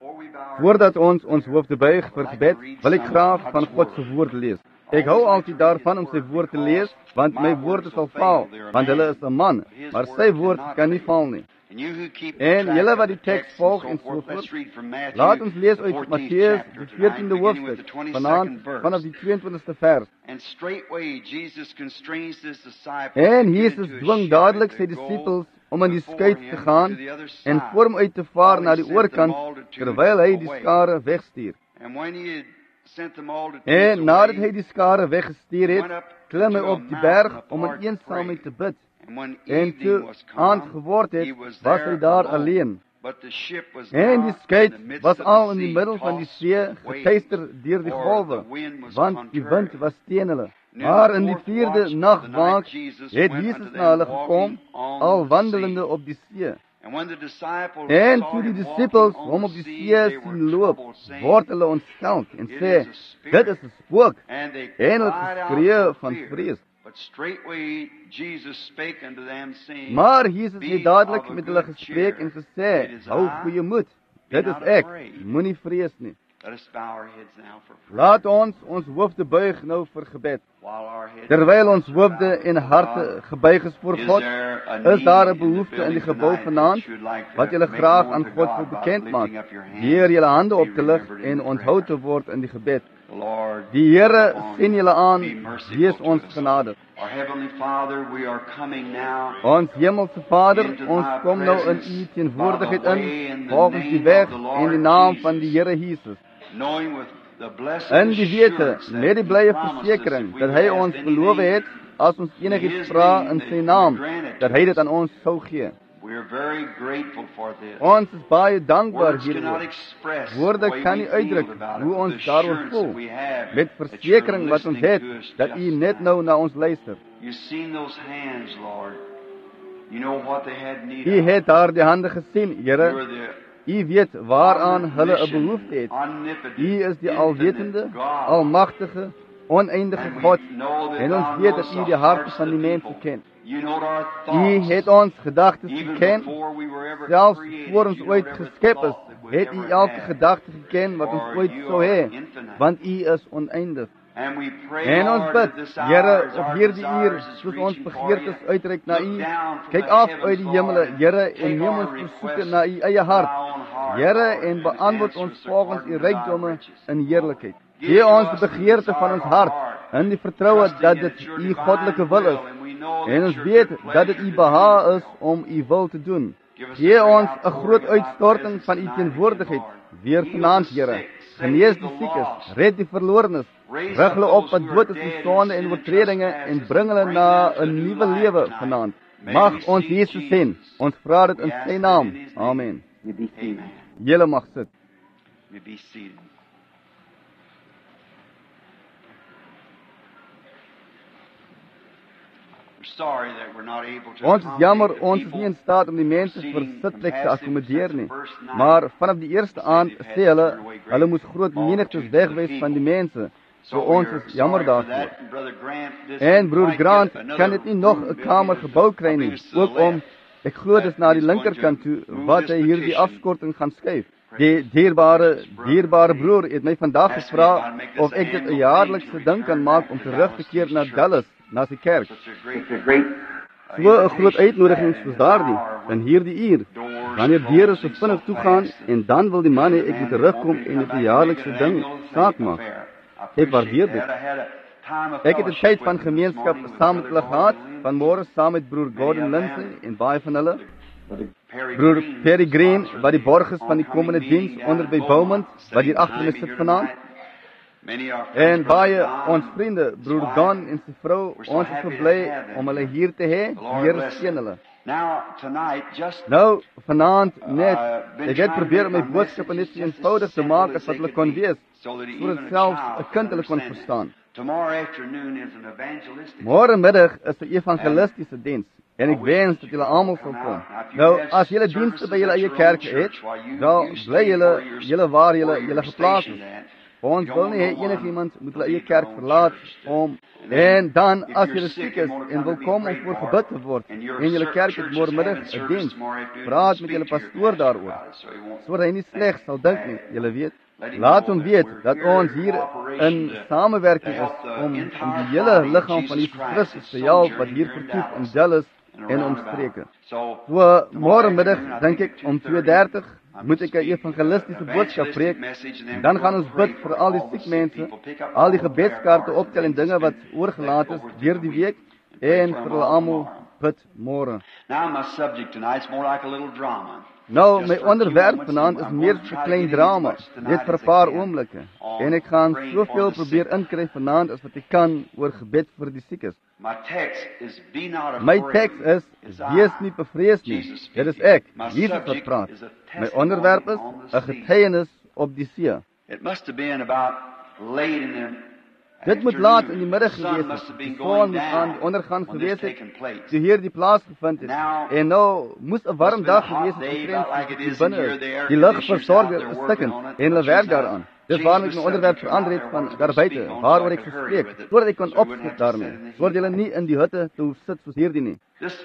Voordat ons hoofde buig vir gebed, wil ek graag van God se woord lees. Ek hou altyd daarvan om sy woord te lees, want my woorde sal faal, want hulle is 'n man, maar sy woord kan nie faal nie. En julle wat die teks volg en so voort, laat ons lees uit Matteus, die 14de hoofstuk, vanaand vanaf die 22ste vers. En Jesus dwing dadelik sy disippels om in die skei te gaan en voor hom uit te vaar na die oorkant, terwyl hy die skare wegstuur. En nadat hy die skare weggestuur het, klim hy op die berg om in eensaamheid te bid. En toe aand geword het, was hy daar alleen. En die skei was al in die middel van die see, getuister deur die golwe, want die wind was teen hulle. Maar in die 4de nagwaak het Jesus na hulle gekom, al wandelende op die see. En toe die disippels hom op die see sien loop, word hulle ontstel en sê, dit is 'n spook, en hulle geskree van vrees. Maar Jesus het dadelik met hulle gespreek en gesê, hou goeie moed, dit is ek, moenie vrees nie. Laat ons hoofde buig nou vir gebed. Terwyl ons hoofde en harte gebuig is voor God, is daar 'n behoefte in die gebou vanaand, wat julle graag aan God wil bekend maak, deur julle hande op te lig en onthou te word in die gebed. Die Here sien julle aan, wees ons genadig. Ons hemelse Vader, ons kom nou in U teenwoordigheid in, volgens die weg en die naam van die Here Jesus. In die wete, met die blye versekering, dat hy ons beloof het, as ons enigiets vra in sy naam, dat hy dit aan ons sou gee. Ons is baie dankbaar hieroor. Woorde kan nie uitdruk hoe ons daaroor voel, met versekering wat ons het, dat U net nou na ons luister. U het daar die hande gesien, Here. U weet waaraan hulle 'n behoefte het. U is die alwetende, almagtige, oneindige God, en ons weet dat U die harte van die mense ken. U het ons gedagtes geken, selfs voor ons ooit geskep is, het U elke gedagte geken wat ons ooit sou hê, want U is oneindig. En ons bid, Here, op hierdie uur, soos ons begeertes uitreik na U, kyk af uit die hemele, Here, en neem ons versoeke na U eie hart, Here, en beantwoord ons volgens U rykdomme in heerlikheid. Gee ons die begeerte van ons hart, in die vertroue dat dit U goddelike wil is, en ons weet dat dit U behaag is om U wil te doen. Gee ons 'n groot uitstorting van U teenwoordigheid, weer vanaand, Here. Genees die siekes, red die verlorenes, rig hulle op wat dood is in sonde en oortredinge, en bring hulle na 'n nuwe lewe vanaand. Mag ons Jesus sien. Ons vra dit in sy naam. Amen. Julle mag sit. Ons is jammer, ons is nie in staat om die mense vir sitplek te akkommodeer nie. Maar vanaf die eerste aand sê hulle moes groot menigtes wegwees van die mense. So ons is jammer daarvoor. En broer Grant kan dit nie nog 'n kamer gebou kry nie, ook om, ek glo dis na die linkerkant toe, wat hy hierdie afskorting gaan skuif. Die dierbare broer het my vandag gevra of ek dit 'n jaarlikse ding kan maak om terug te keer na Dallas, na sy kerk. So 'n groot uitnodiging soos daardie, in hierdie uur, wanneer deure so vinnig toegaan, en dan wil die man hê ek moet terugkom en dit 'n jaarlikse ding saak maak. Ek waardeer dit. Ek het 'n tyd van gemeenskap saam met hulle gehad, vanmôre saam met broer Gordon Lindsay en baie van hulle. Broer Perry Green, wat die borg is van die komende diens onder by Beaumont, wat hier agter my sit vanaand. En baie ons vriende, broer Don en sy vrou, ons is so bly om hulle hier te hê. Die Here seën hulle. Nou, vanaand net, ek het probeer om my boodskap net so eenvoudig te maak as wat hulle kon wees, sodat selfs 'n kind hulle kon verstaan. Môre middag is 'n evangelistiese diens, en ek wens dat julle almal sal kom. Nou, as julle dienste by julle eie kerk het, dan bly julle waar julle geplaas is. Ons wil nie hê enigiemand moet hulle eie kerk verlaat en dan as jy siek is en wil kom om voor gebid te word en julle kerk het môremiddag 'n diens, praat met julle pastoor daaroor, sodat hy nie sleg sal dink nie, julle weet. Laat hom weet dat ons hier in samewerking is om die hele liggaam van Jesus Christus te help wat hier vertoef in Dallas en omstreke. So môremiddag dink ek om 2:30 moet ek 'n evangelistiese boodskap preek. Dan gaan ons bid vir al die siek mense, al die gebedskaarte optel en dinge wat oorgelaat is deur die week en vir hulle almal bid môre. Nou, my onderwerp vanaand is meer 'n klein drama, net vir 'n paar oomblikke. En ek gaan soveel probeer inkry vanaand as wat ek kan oor gebed vir die siekes. My teks is, wees nie bevrees nie. Dit is ek, Jesus wat praat. My onderwerp is 'n getuienis op die see. Dit moet laat in die middag gewees het. Die son moet aan die ondergang gewees het, toe hier die plaas gevind het. En nou moes 'n warm dag gewees het, die binne die lugversorger is stikkend en hulle werk daaraan. Dis waarom ek my onderwerp verander het van daar buite, waaroor ek gespreek, sodat ek kan opskik daarmee, sodat julle nie in die hutte te hoef sit soos hierdie nie.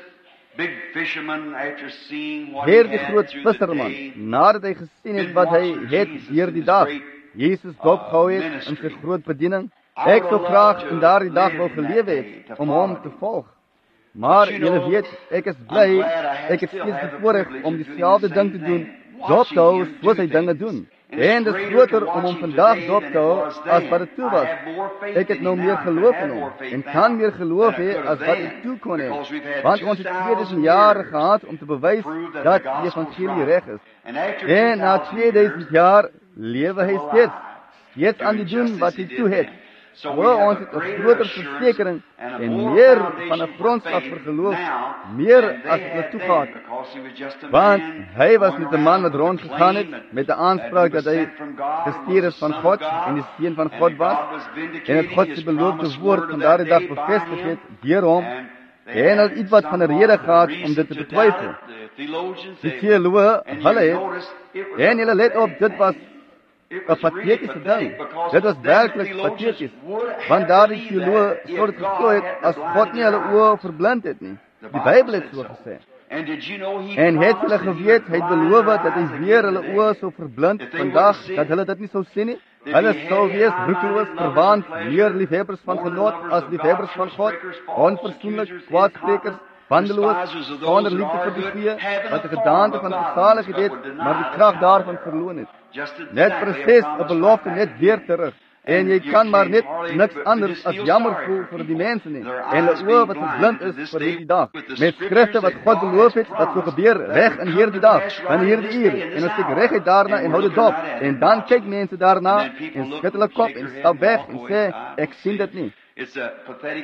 Hierdie groot visserman, nadat hy gesien het wat hy het hierdie dag, Jesus dopgehou het in sy groot bediening, ek sou graag in daardie dag wou gelewe het om hom te volg. Maar julle weet, ek is bly, ek het steeds die voorreg om dieselfde ding te doen, dop te hou soos hy dinge doen. En dit is groter om hom vandag dop te hou as wat dit toe was. Ek het nou meer geloof in hom en kan meer geloof hê as wat ek toe kon hê. Want ons het 2000 jaar gehad om te bewys dat die evangelie reg is. En na 2000 jaar lewe hy steeds aan die doen wat hy toe het. So ons het 'n groter versekering en meer van 'n grondslag vir geloof, meer as hulle toegaan. Want hy was net 'n man wat rondgegaan het met 'n aanspraak dat hy gestuur is van God en die seun van God was, en het God se beloofde woord van daardie dag bevestig het deur hom, en het iets wat van 'n rede gehad om dit te betwyfel. Die teoloë, hulle het, en julle let op, dit was 'n patetiese ding. Dit was werklik pateties, want daardie teoloë sou dit geglo het as God nie hulle oë verblind het nie. Die Bybel het so gesê. En het hulle geweet, hy het beloof dat hy weer hulle oë sou verblind vandag, dat hulle dit nie sou sien nie. Hulle sou wees roekeloos, verwaand, meer liefhebbers van genot as liefhebbers van God, onverzoenlik, kwaadsprekers, wandeloos, sonder liefde vir die vee, wat 'n gedaante van gesaligheid het, maar die krag daarvan verloon het. Net presies 'n belofte net weer terug. En jy kan maar net niks anders as jammer voel vir die mense nie. En hulle oë wat verblind is vir hierdie dag. Met skrifte wat God beloof het, wat sou gebeur reg in hierdie dag, in hierdie uur. En ons kyk reguit daarna en hou dit dop. En dan kyk mense daarna en skud hulle kop en stap weg en sê, ek sien dit nie. Dis 'n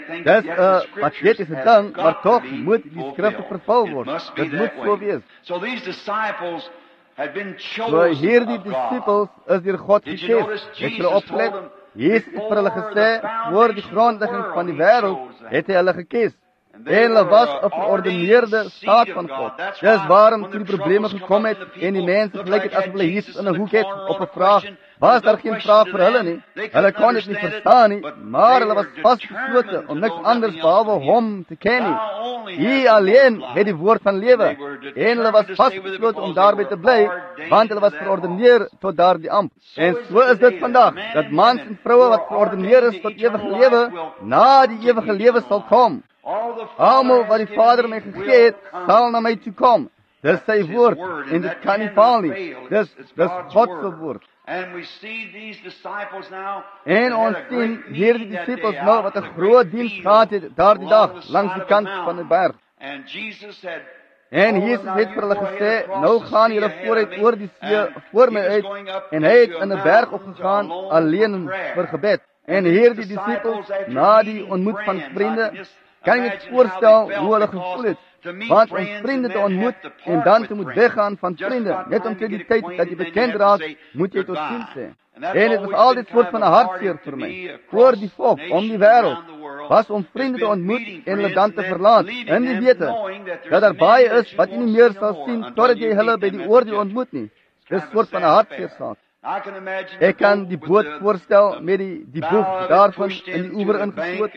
patetiese ding, maar tog moet die skrifte vervul word. Dit moet so wees. So hierdie disippels is deur God gekies. Het hulle opgelet? Jesus het vir hulle gesê, voor die grondlegging van die wêreld het hy hulle gekies. En hulle was 'n verordeneerde staat van God. Dis waarom toe die probleme gekom het en die mense gelyk het asof hulle Jesus in 'n hoek het op 'n vraag. Was daar geen vraag vir hulle nie? Hulle kon dit nie verstaan nie, maar hulle was vasgeslote om niks anders behalwe hom te ken nie. Hy alleen het die woord van lewe. En hulle was vasgeslote om daarby te bly, want hulle was verordeneer tot daardie amp. En so is dit vandag, dat mans en vroue wat verordeneer is tot ewige lewe, na die ewige lewe sal kom. Almal wat die Vader my gegee het, sal na my toe kom. Dis sy woord, en dit kan nie faal nie. Dis God se woord. En ons sien hierdie disippels nou wat 'n groot diens gehad het daardie dag langs die kant van die berg. En Jesus het vir hulle gesê, nou gaan julle vooruit oor die see voor my uit, en hy het in 'n berg opgegaan alleen vir gebed. En hierdie disippels, na die ontmoet van vriende, kan jy net voorstel hoe hulle gevoel het. Want om vriende te ontmoet en dan te moet weggaan van vriende, net om teen die tyd dat jy bekend raak, moet jy tot ziens sê. En het was altyd soort van 'n hartseer vir my, voor die volk, om die wêreld, was om vriende te ontmoet en hulle dan te verlaat, in die wete, dat daar baie is wat jy nie meer sal sien, totdat jy hulle by die oordeel ontmoet nie. Dis soort van 'n hartseer saak. Ek kan die boot voorstel met die boeg daarvan in die oewer ingesloot.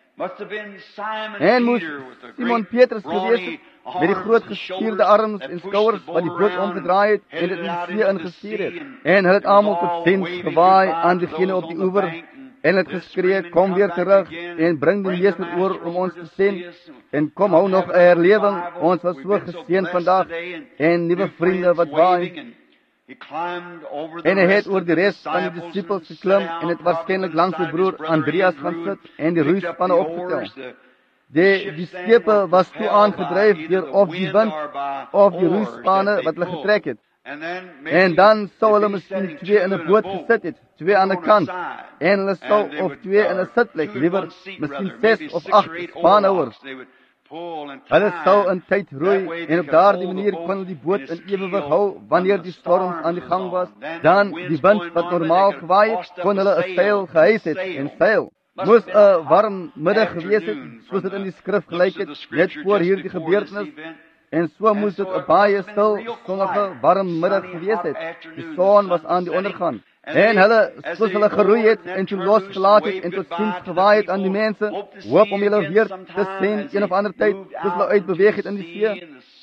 En moes Simon Petrus gewees het, met die groot gespierde arms en skouers wat die boot omgedraai het en dit in die see ingestuur het. En hulle het almal tot sens gewaai aan diegene op die oewer en het geskree, kom weer terug en bring die meester oor om ons te sien en kom hou nog 'n herlewing, ons was so geseën vandag en nuwe vriende wat waai. En hy het oor die res van die disippels geklim en het waarskynlik langs sy broer Andreas gaan sit en die roeispanne opgetel. Die skepe was toe aangedryf deur of die wind of die roeispanne wat hulle getrek het. En dan sou hulle miskien 2 in 'n boot gesit het, 2 aan 'n kant, en hulle sou of 2 in 'n sitplek, liewer miskien 6 of 8 spanhouers. Hulle sou in tyd roei en op daardie manier kon hulle die boot in ewewig hou wanneer die storm aan die gang was. Dan die wind wat normaal gewaai het, kon hulle 'n seil gehys het en seil. Moes 'n warm middag gewees het, soos dit in die skrif gelyk het, net voor hierdie gebeurtenis. En so moes dit 'n baie stil, sonnige, warm middag gewees het. Die son was aan die ondergang. En hulle, soos hulle geroei het en toe losgelaat het en tot siens gewaai het aan die mense, hoop om hulle weer te sien een of ander tyd, soos hulle uitbeweeg het in die see.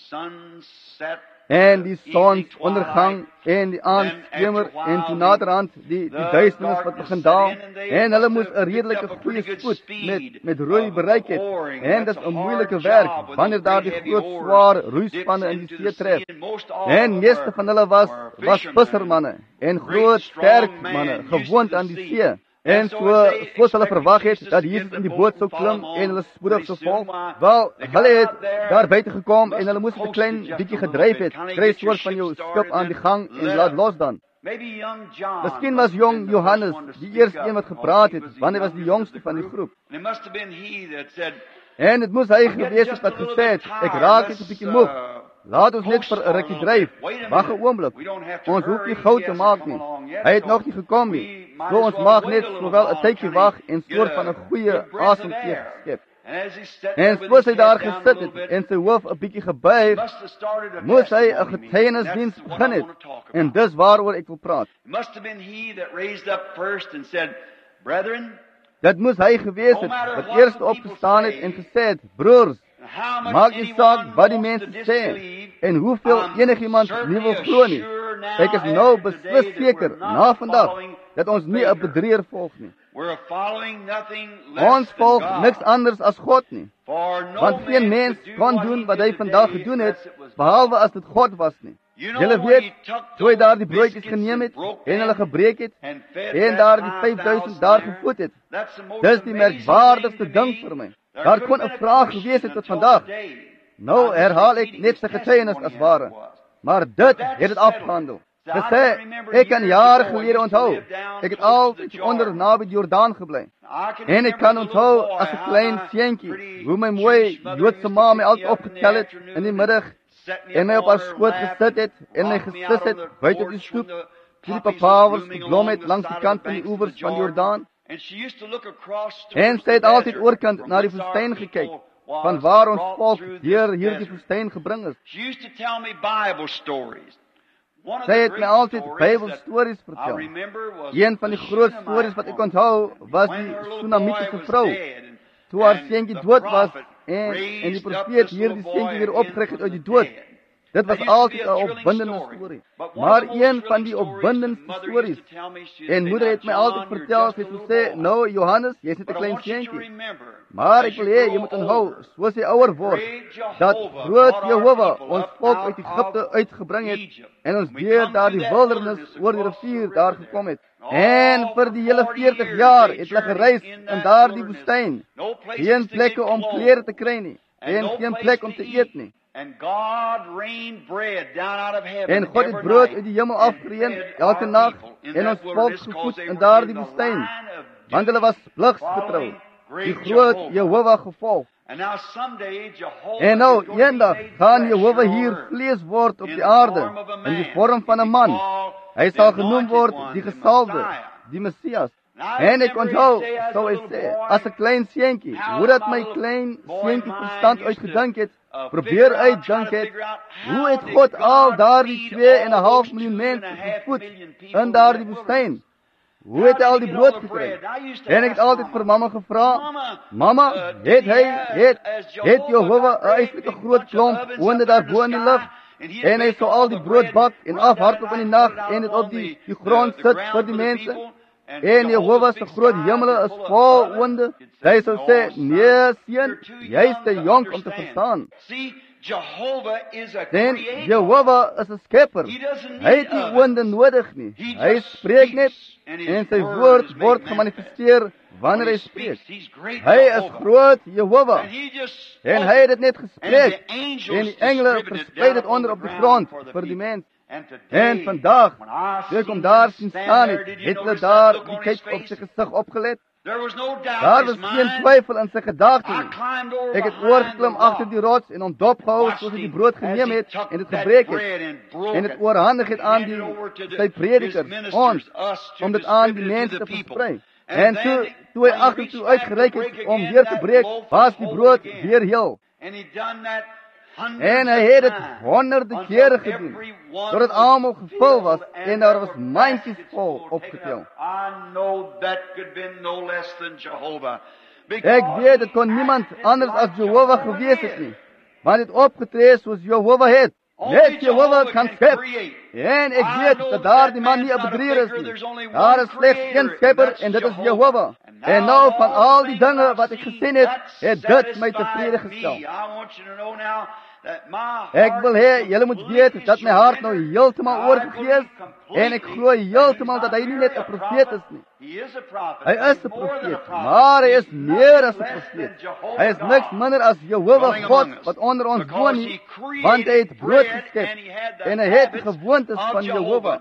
En die sonsondergang en die aanskemer en toe naderhand die duisternis wat begin daal. En hulle moes 'n redelike goeie spoed met roei bereik het. En dit is 'n moeilike werk wanneer daar die groot swaar roeispanne in die see tref. En meeste van hulle was vissermanne en groot sterk manne, gewoond aan die see. En soos hulle verwag het dat Jesus in die boot sou klim en hulle spoedig sou volg, wel, hulle het daar buite gekom en hulle moes 'n klein bietjie gedryf het, kry soort van jou skip aan die gang en laat los dan. Miskien was jong Johannes die eerste een wat gepraat het, want hy was die jongste van die groep. En dit moes hy gewees het wat gesê het, ek raak net 'n bietjie moeg. Laat ons net vir 'n rukkie dryf. Wag 'n oomblik. Ons hoef nie gou te maak nie. Hy het nog nie gekom nie. So ons mag net sowel 'n tydjie wag en soort van 'n goeie asemteug skep. En soos hy daar gesit het en sy hoof 'n bietjie gebuig, moes hy 'n getuienisdiens begin het. En dis waaroor ek wil praat. Dit moes hy gewees het wat eers opgestaan het en gesê het, broers, maak nie saak wat die mense sê en hoeveel enigiemand nie wil glo nie. Ek is nou beslis seker na vandag dat ons nie 'n bedrieger volg nie. Ons volg niks anders as God nie. Want geen mens kon doen wat hy vandag gedoen het, behalwe as dit God was nie. Julle weet, toe hy daar die broodjies geneem het en hulle gebreek het en daar die 5000 daar gevoed het, dis die merkwaardigste ding vir my. Daar kon 'n vraag gewees het tot vandag. Nou herhaal ek net sy getuienis as ware. Maar dit het dit afgehandel. Hy sê, ek kan jare gelede onthou, ek het altyd onder naby die Jordaan gebly. En ek kan onthou as 'n klein seentjie, hoe my mooi Joodse ma my altyd opgetel het in die middag en my op haar skoot gesit het en my gesis het buite op die stoep, toe die papawers geblom het langs die kant van die oewers van die Jordaan. En sy het altyd oorkant na die woestyn gekyk, van waar ons volk deur hierdie woestyn gebring is. Sy het my altyd Bybelstories vertel. Een van die groot stories wat ek onthou, was die Sunamitiese vrou, toe haar seentjie dood was, en die profeet hierdie seentjie weer opgewek het uit die dood. Dit was altyd 'n opwindende storie. Maar een van die opwindendste stories, en moeder het my altyd vertel, sy het gesê, nou Johannes, jy's net 'n klein seentjie. Maar ek wil hê, jy moet onthou, soos jy ouer word, dat groot Jehovah ons volk uit Egipte uitgebring het, en ons deur daar die wildernis oor die rivier daar gekom het. En vir die hele 40 jaar het hulle gereis in daardie woestyn. Geen plekke om klere te kry nie, en geen plek om te eet nie. En God het brood uit die hemel afgereën elke nag en ons volk gevoed in daardie woestyn, want hulle was pligsgetrou, die groot Jehovah gevolg. En nou eendag gaan Jehovah hier vlees word op die aarde in die vorm van 'n man. Hy sal genoem word die Gesalfde, die Messias. En ek onthou, sou hy sê, as 'n klein seentjie, hoe dat my klein seentjie verstand uitgedink het, probeer uitdink het, hoe het God al daardie 2,5 miljoen mense gevoed in daardie woestyn? Hoe het hy al die brood gekry? En ek het altyd vir mamma gevra, mamma, het Jehovah 'n eislike groot klomp honde daar bo in die lug, en hy sou al die brood bak en afhardloop in die nag en dit op die grond sit vir die mense? En Jehovah se groot hemele is vol honde. Hy sou sê, nee seun, jy's te jonk om te verstaan. En Jehovah is 'n skepper. Hy het nie honde nodig nie. Hy spreek net en sy woord word gemanifesteer wanneer hy spreek. Hy is groot Jehovah. En hy het dit net gespreek. En die engele versprei dit onder op die grond vir die mens. En vandag, toe ek hom daar sien staan het hulle daar die kyk op sy gesig opgelet. Daar was geen twyfel in sy gedagte nie. Ek het oorgeklim agter die rots en hom dopgehou soos hy die brood geneem het en dit gebreek het. En dit oorhandig het aan sy predikers, ons, om dit aan die mense te versprei. En toe hy agtertoe uitgereik het om weer te breek, was die brood weer heel. En hy het dit honderde kere gedoen, totdat almal gevul was en daar was mandjies vol opgetel. Ek weet, dit kon niemand anders as Jehovah gewees het nie, want het opgetree soos Jehovah het. Net Jehovah kan skep. En ek weet dat daar die man nie 'n bedrieger is nie. Daar is slechts een skepper en dit is Jehovah. En nou van al die dinge wat ek gesien het dit my tevrede gestel. Ek wil hê, julle moet weet dat my hart nou heeltemal oorgegee is en ek glo heeltemal dat hy nie net 'n profeet is nie. Hy is 'n profeet, maar hy is meer as 'n profeet. Hy is niks minder as Jehovah God wat onder ons woon nie, want hy het brood geskep en hy het die gewoontes van Jehovah.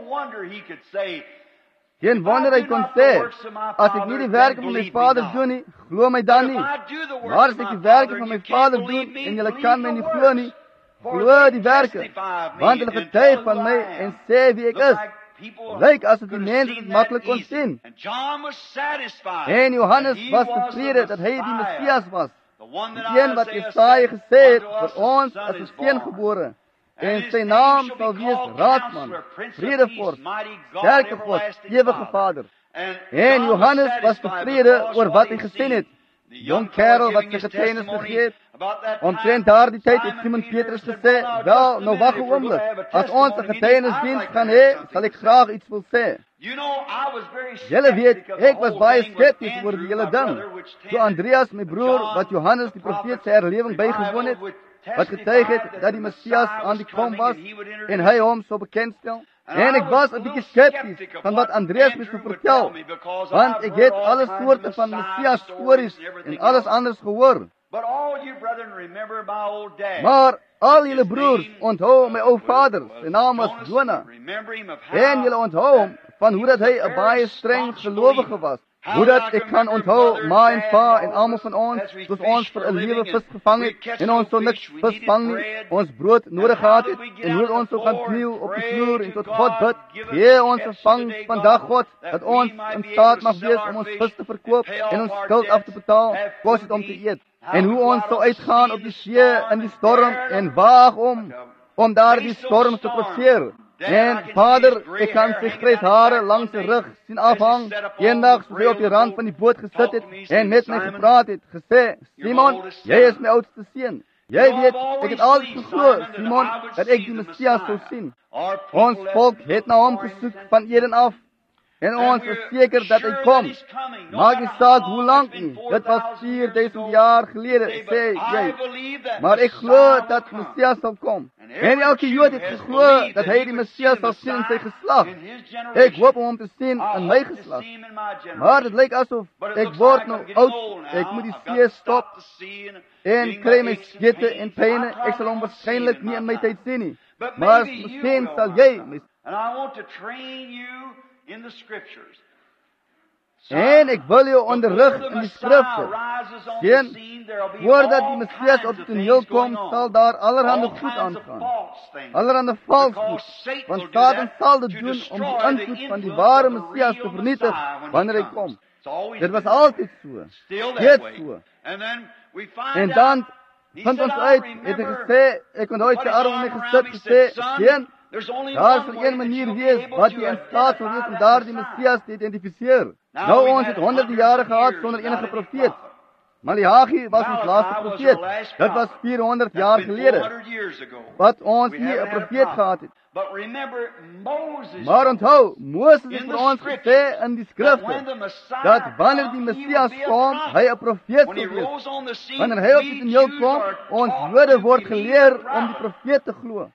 Geen wonder hy kon sê, as ek nie die werke van my Vader doen nie, glo my dan nie. Maar as ek die werke van my Vader doen en julle kan my nie glo nie, glo die werke, want hulle getuig van my en sê wie ek is. Lyk asof die mense dit maklik kon sien. En Johannes was tevrede dat hy die Messias was, die een wat Jesaja gesê het, vir ons as 'n seun gebore. En sy naam sal wees Raadsman, Vredevors, Sterke God, Ewige Vader. En Johannes was tevrede oor wat hy gesien het. Die jong kerel wat sy getuienis gegee het. Omtrent daardie tyd het Simon Petrus gesê, wel, nou wag 'n oomblik. As ons 'n getuienisdiens gaan hê, sal ek graag iets wil sê. Julle weet, ek was baie skepties oor die hele ding. Toe Andreas, my broer, wat Johannes die profeet sy herlewing bygewoon het, wat getuig het dat die Messias aan die kom was en hy hom sou bekendstel. En ek was 'n bietjie skepties van wat Andreas my sou vertel, want ek het alle soorte van Messias stories en alles anders gehoor. Maar al julle broers onthou my ou vader, sy naam was Jona. En julle onthou hom van hoe dat hy 'n baie streng gelowige was. Hoe dat ek kan onthou, ma en pa en almal van ons, soos ons vir 'n lewe vis gevang het, en ons sou niks vis vang nie, ons brood nodig gehad het, en hoe ons sou gaan kniel op die vloer en tot God bid, gee ons 'n vang vandag God, dat ons in staat mag wees om ons vis te verkoop, en ons skuld af te betaal, kos het om te eet. En hoe ons sou uitgaan op die see in die storm, en waag om daar die storm te passeer. En Vader, ek kan sy grys hare langs sy rug sien afhang, eendag soos hy op die rand van die boot gesit het, en met my gepraat het, gesê, Simon, jy is my oudste seun. Jy weet, ek het altyd geglo, Simon, dat ek die Messias sou sien. Ons volk het na hom gesoek van Eden af, en ons is seker dat hy kom. Maak nie saak hoe lank nie, dit was 4000 jaar gelede, sê jy. Maar ek glo dat Messias sal kom. En elke Jood het geglo dat hy die Messias sal sien in sy geslag. Ek hoop om hom te sien in my geslag. Maar dit lyk asof ek word nou oud, ek moet die see stop en kry my skete en pyne. Ek sal hom waarskynlik nie in my tyd sien nie. Maar miskien sal jy And I want to train you in the scriptures. En ek wil jou onderrig in die skrifte. Sien, voordat die Messias op die toneel kom, sal daar allerhande goed aangaan. Allerhande vals goed. Want Satan sal dit doen om die invloed van die ware Messias te vernietig wanneer hy kom. Dit was altyd so. Steeds so. En dan vind ons uit, het hy gesê, ek onthou sy arm om my gesit, gesê, sien, daar sal een manier wees wat jy in staat sal wees om daar die Messias te identifiseer. Nou ons het honderde jare gehad sonder enige profeet. Malachi was ons laaste profeet. Dit was 400 jaar gelede wat ons nie 'n profeet gehad het. Maar onthou, Moses het vir ons gesê in die skrifte dat wanneer die Messias kom, hy 'n profeet sal wees. Wanneer hy op die toneel kom, ons Jode word geleer om die profeet te glo.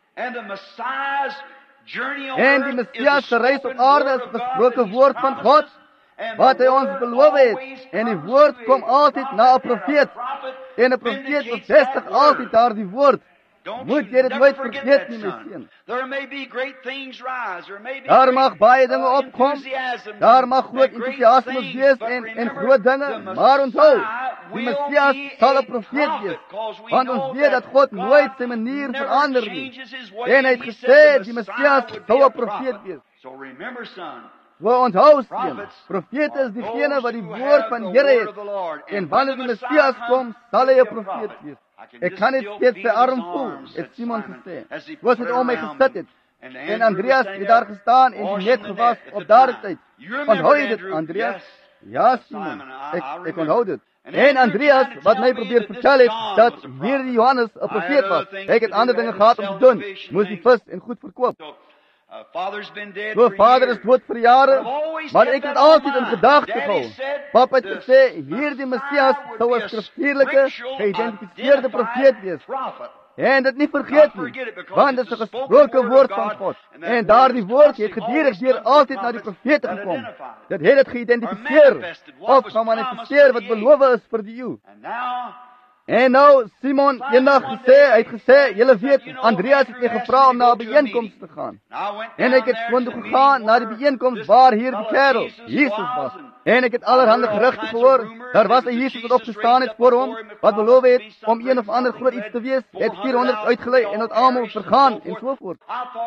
En die Messias se reis op aarde is 'n gesproke woord van God wat hy ons beloof het. En die woord kom altyd na 'n profeet. En 'n profeet bevestig altyd daardie woord. Moet jy dit nooit vergeet nie, my seun. Daar mag baie dinge opkom. Daar mag groot entoesiasme wees en groot dinge. Maar onthou, die Messias sal 'n profeet wees. Want ons weet dat God nooit sy manier verander nie. En hy het gesê, die Messias sou 'n profeet wees. So onthou, seun, profete is diegene wat die woord van die Here het. En wanneer die Messias kom, sal hy 'n profeet wees. Ek kan dit steeds sy arm voel, het Simon gesê. Was het om my gesit het. En Andreas het daar gestaan en die net gewas op daardie tyd. Onthou jy dit, Andreas? Ja, Simon, ek onthou dit. En Andreas, wat my probeer vertel het, dat hierdie Johannes 'n profeet was. Ek het ander dinge gehad om te doen, moes die vis en goed verkoop. So vader is dood vir jare, maar ek het altyd in gedagte gehou. Papa het gesê, hierdie Messias sou 'n skriftuurlike, geïdentifiseerde profeet wees. En dit nie vergeet nie, want dit is 'n gesproke woord van God. En daardie woord het gedurig deur altyd na die profete gekom. Dit het dit geïdentifiseer, of gemanifesteer wat beloof is vir die eeu. En nou, Simon eendag gesê, hy het gesê, julle weet, Andreas het my gevra om na 'n byeenkoms te gaan. En ek het toe gegaan na die byeenkoms waar hier die kerel, Jesus was. En ek het allerhande gerugte gehoor. Daar was 'n Jesus wat opgestaan het voor hom, wat beloof het om een of ander groot iets te wees, het 400 uitgelei en het almal vergaan en so voort.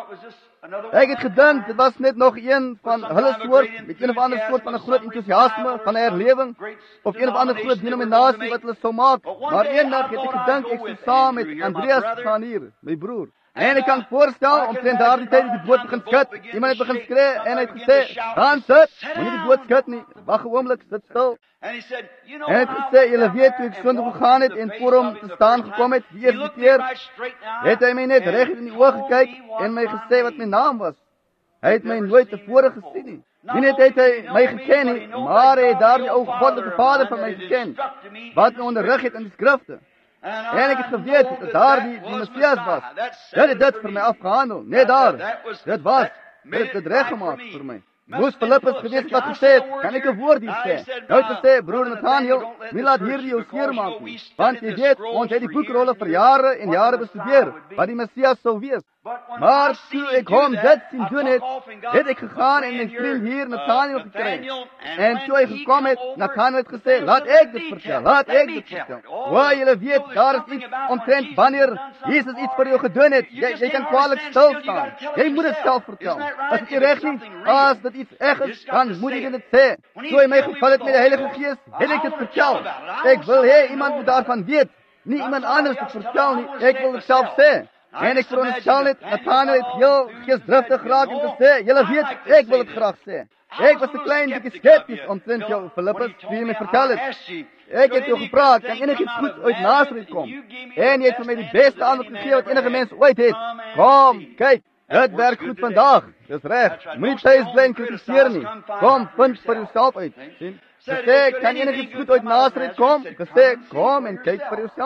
Ek het gedink, dit was net nog een van hulle soort, met een of ander soort van 'n groot entoesiasme, van 'n herlewing, of een of ander groot denominasie wat hulle sou maak. Maar eendag het ek gedink, ek sou saam met Andreas gaan hier, my broer. En ek kan voorstel, omtrent daardie tyd het die boot begin skud, iemand het begin skree, en hy het gesê, gaan sit, moenie die boot skud nie, wag 'n oomblik, sit stil. En hy het gesê, julle weet, toe ek soontoe gegaan het en voor hom te staan gekom het, die eerste keer, het hy my net reg in die oë gekyk en my gesê wat my naam was. Hy het my nooit tevore gesien nie. Nie net het hy my geken nie, maar hy het daardie ou goddelike vader van my geken, wat my onderrig het in die skrifte. En ek het geweet dat daar die Messias was. Dit het dit vir my afgehandel. Net daar. Dit was. Dit het dit reggemaak vir my. Moes Filippus gewees wat gesê het, kan ek 'n woord hier sê? Nou het gesê, broer Nathaniel, nie laat hierdie jou seer maak nie. Want jy weet, ons het die boekrolle vir jare en jare bestudeer, wat die Messias sou wees. Maar toe ek hom dit sien doen het ek gegaan en my vriend hier, Nathaniel, gekry. En toe hy gekom het, Nathaniel het gesê, laat ek dit vertel, laat ek dit vertel. O, julle weet, daar is iets omtrent wanneer Jesus iets vir jou gedoen het. Jy kan kwaadlik stil staan. Jy moet dit self vertel. As dit nie reg nie, as dit iets reg is, dan moet jy dit sê. Toe hy my gevul het met die Heilige Gees, het ek dit vertel. Ek wil hê iemand moet daarvan weet, nie iemand anders te vertel nie. Ek wil dit self sê. En ek veronderstel het, Nathanael het heel geesdriftig geraak en gesê, julle weet, ek wil het graag sê. Ek was 'n klein bietjie skepties omtrent jou, Filippus, wie jy my vertel het. Ek het jou gevra, kan enigiets goed uit Nasaret kom? En jy het vir my die beste antwoord gegee wat enige mens ooit het. Kom, kyk, dit werk goed vandag. Dis reg. Moenie thuis bly en kritiseer nie. Kom, vind vir jouself uit. Gesê, kan enigiets goed uit Nasaret kom? Gesê, kom en kyk vir jouself.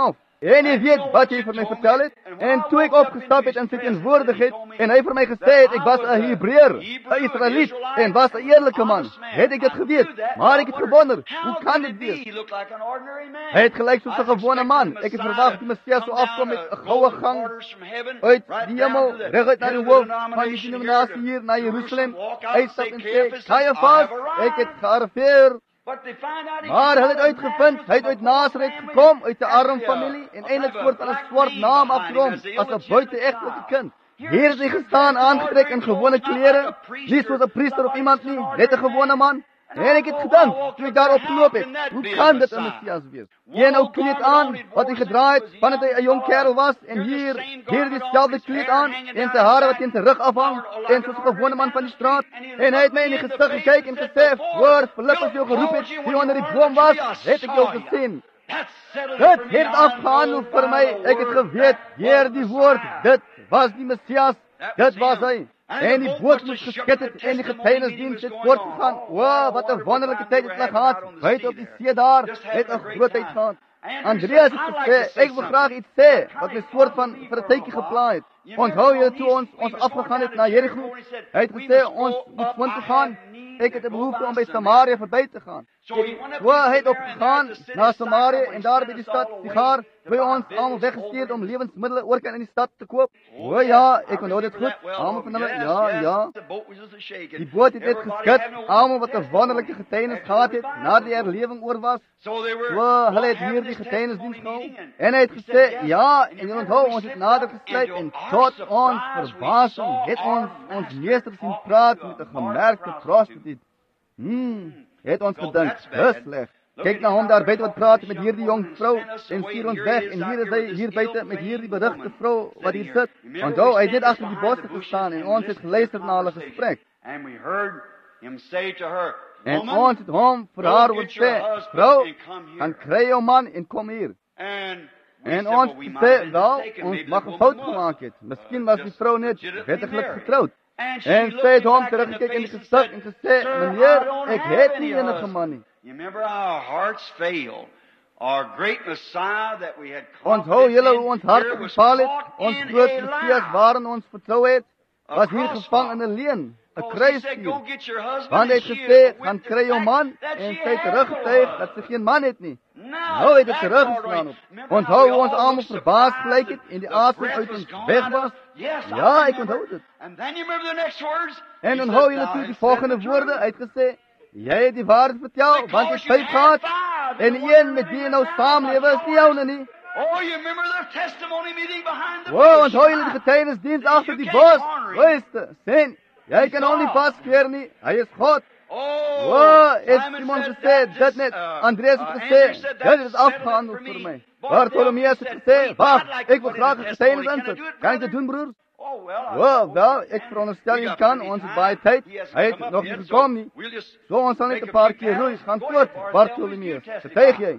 En jy weet wat jy vir my vertel het? En toe ek opgestap het in sy teenwoordigheid, en hy vir my gesê het, ek was 'n Hebreër, 'n Israeliet, en was 'n eerlike man, het ek dit geweet, maar ek het gewonder, hoe kan dit wees? Hy het gelyk soos 'n gewone man. Ek het verwag die Messias sou afkom met 'n goue gang uit die hemel, reguit na die hoof van die denominasie hier na Jerusalem. Hy stap en sê, Caiaphas, ek het gearriveer. Maar hulle het uitgevind, hy het uit Nasaret gekom, uit 'n arm familie, en eintlik voort van 'n swart naam afgekom, as 'n buite-egtelike kind. Hier het hy gestaan, aangetrek in gewone klere, nie soos 'n priester of iemand nie, net 'n gewone man. En ek het gedink, toe ek daar opgeloop het, hoe kan dit 'n Messias wees? Een ou kleed aan, wat hy gedra het, vandat hy 'n jong kerel was, en hier dieselfde kleed aan, en sy hare wat teen sy rug afhang, en soos 'n gewone man van die straat. En hy het my in die gesig gekyk en gesê, hoor, Filippus jou geroep het, die onder die boom was, het ek jou gesien. Dit het afgehandel vir my, ek het geweet, deur die woord, dit was die Messias, dit was hy. En die boot moes geskit het en die getuienisdiens het voortgegaan. Wow, wat 'n wonderlike tyd het hulle gehad. Buite op die see daar het 'n groot tyd gehad. Andreas het gesê, ek wil graag iets sê, wat my soort van vir 'n tydjie gepla het. Onthou jy toe ons afgegaan het na Jericho? Hy het gesê, ons moet voort gaan. Ek het 'n behoefte om by Samaria verby te gaan. So hy het opgegaan na Samaria en daar by die stad Sigar, by ons almal weggestuur om lewensmiddele oor kan in die stad te koop. O ja, ek onthou dit goed. Almal van hulle, ja. Die boot het net geskit, almal wat 'n wonderlike getuienis gehad het, na die herlewing oor was. Hulle het hier die getuienisdiens gehou. En hy het gesê, ja, en jy onthou, ons het nader gesluit en tot ons verbasing het ons meester sien praat met 'n gemerkte prostituut. Het ons gedink, dis sleg. Kyk na hom daar buite wat praat met hierdie jong vrou en stuur ons weg en hier is hy hier buite met hierdie berugte vrou wat hier sit. Onthou, hy het net agter die bosse gestaan en ons het geluister na hulle gesprek. En ons het hom vir haar wil sê, vrou, gaan kry jou man en kom hier. En ons sê, wel, ons mag 'n fout gemaak het. Miskien was die vrou net wettiglik getroud. En sy het hom teruggekyk in die gesig en gesê, meneer, ek het nie enige man nie. Onthou julle hoe ons harte gefaal het, ons groot Messias waarin ons vertrou het, was hier gevang in 'n leuen, 'n kruisvuur. Want hy het gesê, gaan kry jou man, en sy het teruggetuig dat sy geen man het nie. Nou het hy teruggeslaan op. Onthou hoe ons almal verbaas gelyk het en die asem uit ons weg was? Ja, ek onthou dit. En onthou julle toe die volgende woorde uitgesê, jy het die waarheid vertel, want jy het vyf gehad, en die een met wie jy nou saamlewe is nie joune nie. Onthou julle die getuienisdiens agter die bos? Luister, sien, jy kan hom nie vaskeer nie, hy is God. Het Simon gesê, dit net, Andreas het gesê, dit is afgehandel vir my. Bartholomeus het gesê, wacht, ek wil graag 'n getuienis insit. Kan ek dit doen, broers? Wel, ek veronderstel jy kan, ons het baie tyd, hy het nog nie gekom nie. So ons sal net 'n paar keer roei, gaan voort, Bartholomeus, getuig jy?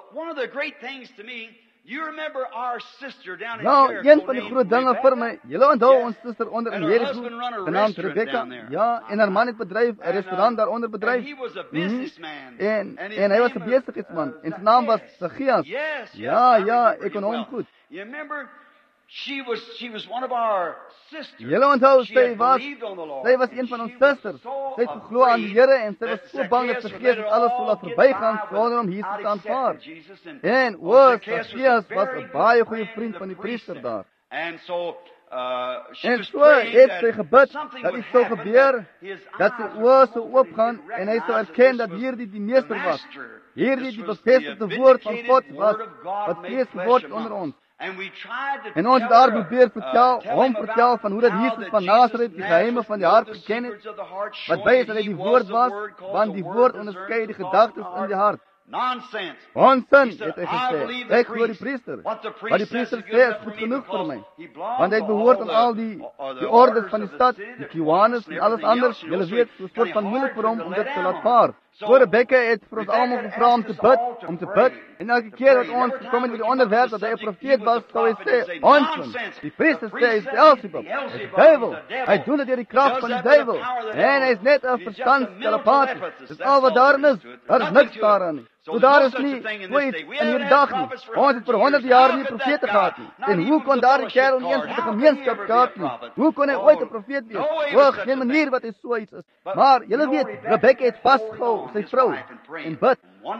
Nou, een van die groot dinge vir my, julle onthou ons suster onder in Jericho, genaamd Rebecca, ja, en haar man het bedryf, 'n restaurant daaronder bedryf, en hy was 'n besigheidsman, en sy naam was Zacchaeus. Ja, ek onthou hom goed. Julle onthou, sy was een van ons susters. Sy het geglo aan die Here en sy was so bang dat sy gees het alles sou laat verbygaan sonder om Jesus te aanvaar. En Zacchaeus was 'n baie goeie vriend van die priester daar. En so het sy gebid dat iets sou gebeur, dat sy oë sou oopgaan en hy sou erken dat hierdie die meester was. Hierdie die bevestigde woord van God was, wat vlees geword onder ons. En ons het daar probeer vertel van hoe dat Jesus van Nasaret die geheime van die hart geken het, wat by is dat hy die woord was, want die woord onderskei die gedagtes in die hart. Onsin, het hy gesê, ek glo die priester, wat die priester sê is goed genoeg vir my, want hy behoort aan al die ordes van die stad, die Kiwanis en alles anders, julle weet, soos wordt van moeilik vir hom om dit te laat vaar. So Rebekka het vir ons almal gevra om te bid. En elke keer dat ons gekom het met die onderwerp dat hy 'n profeet was, sou hy sê, "Onsin." Die priester sê, "Hy is Beelzebub, hy is die duiwel. Hy doen dit deur die krag van die duiwel. En hy is net 'n verstandstelepaat. Dis al wat daarin is. Daar is niks daaraan nie." So daar is nie iets in hierdie dag nie. Ons het vir 100 jaar nie profete gehad nie. En hoe kon daardie kerel nie eens met 'n gemeenskap gehad nie? Hoe kon hy ooit 'n profeet wees? Op geen manier wat hy so iets is. Maar julle weet, Rebekka het vasgehou sy vrou en bid.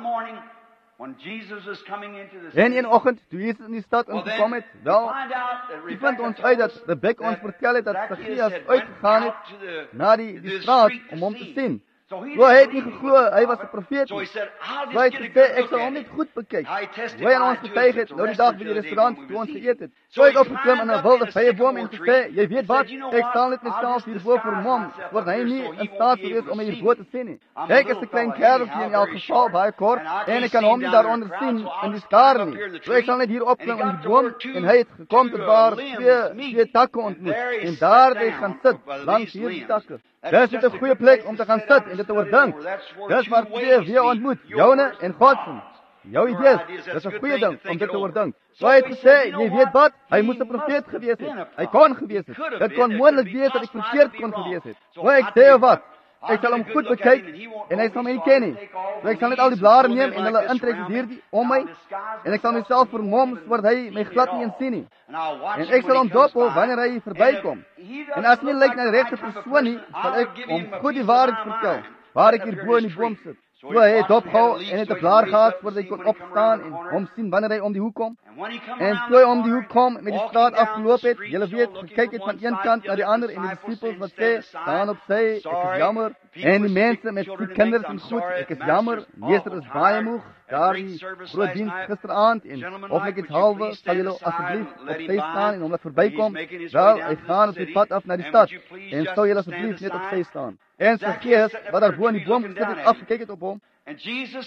En een oggend, toe Jesus in die stad ingekom het, wel, vind ons uit dat Rebekka ons vertel het dat Sagias uitgegaan het na die straat om hom te sien. So hy het nie geglo hy was 'n profeet nie. So hy het gesê, "Ek sal hom net goed bekyk." Hoe aan ons getuig het, nou die dag by die restaurant toe ons geëet het. So hy het opgeklim in 'n wilde vyeboom en gesê, "Jy weet wat, ek sal net myself hierbo vermom, word hy nie in staat wees om my hierbo te sien nie. Kyk, is 'n klein kereltjie in elk geval, baie kort, en ek kan hom nie daaronder sien in die skare nie. So ek sal net hier opklim in die boom." En hy het gekom tot waar twee takke ontmoet. En daar het hy gaan sit, langs hierdie takke. Dis net 'n goeie plek om te gaan sit en dit te oordink. Dis waar twee weer ontmoet, joune en Godse. Jou idees, dis 'n goeie ding om dit te oordink. So hy het gesê, "Jy weet wat, hy moes 'n profeet gewees het. Hy kon gewees het. Dit kon moontlik wees dat ek verkeerd kon gewees het. So ek sê wat, ek sal hom goed bekyk en hy sal my nie ken nie. So ek sal net al die blare neem en hulle intrek hierdie om my en ek sal myself vermom sodat hy my glad nie eens sien nie. En ek sal hom dophou wanneer hy verbykom. En as hy nie lyk na die regte persoon nie, sal ek hom goed die waarheid vertel, waar ek hier bo in die boom sit." So hy het opgehou en het 'n blaar gehad voordat hy kon opstaan en hom sien wanneer hy om die hoek kom. En toe hy om die hoek kom met die straat afgeloop het, julle weet, gekyk het van een kant na die ander en die disippels wat sê, "Staan op sy, ek is jammer." En die mense met die kinders en goed, "Ek is jammer, meester is baie moeg, daar die groot diens gisteraand en of ek iets halwe, sal julle asseblief op sy staan en hom laat verbykom." Wel, hy gaan op die pad af na die stad en sou julle asseblief net op sy staan. En Sagias, wat daar bo in die boom gesit het, afgekyk het op hom. En Jesus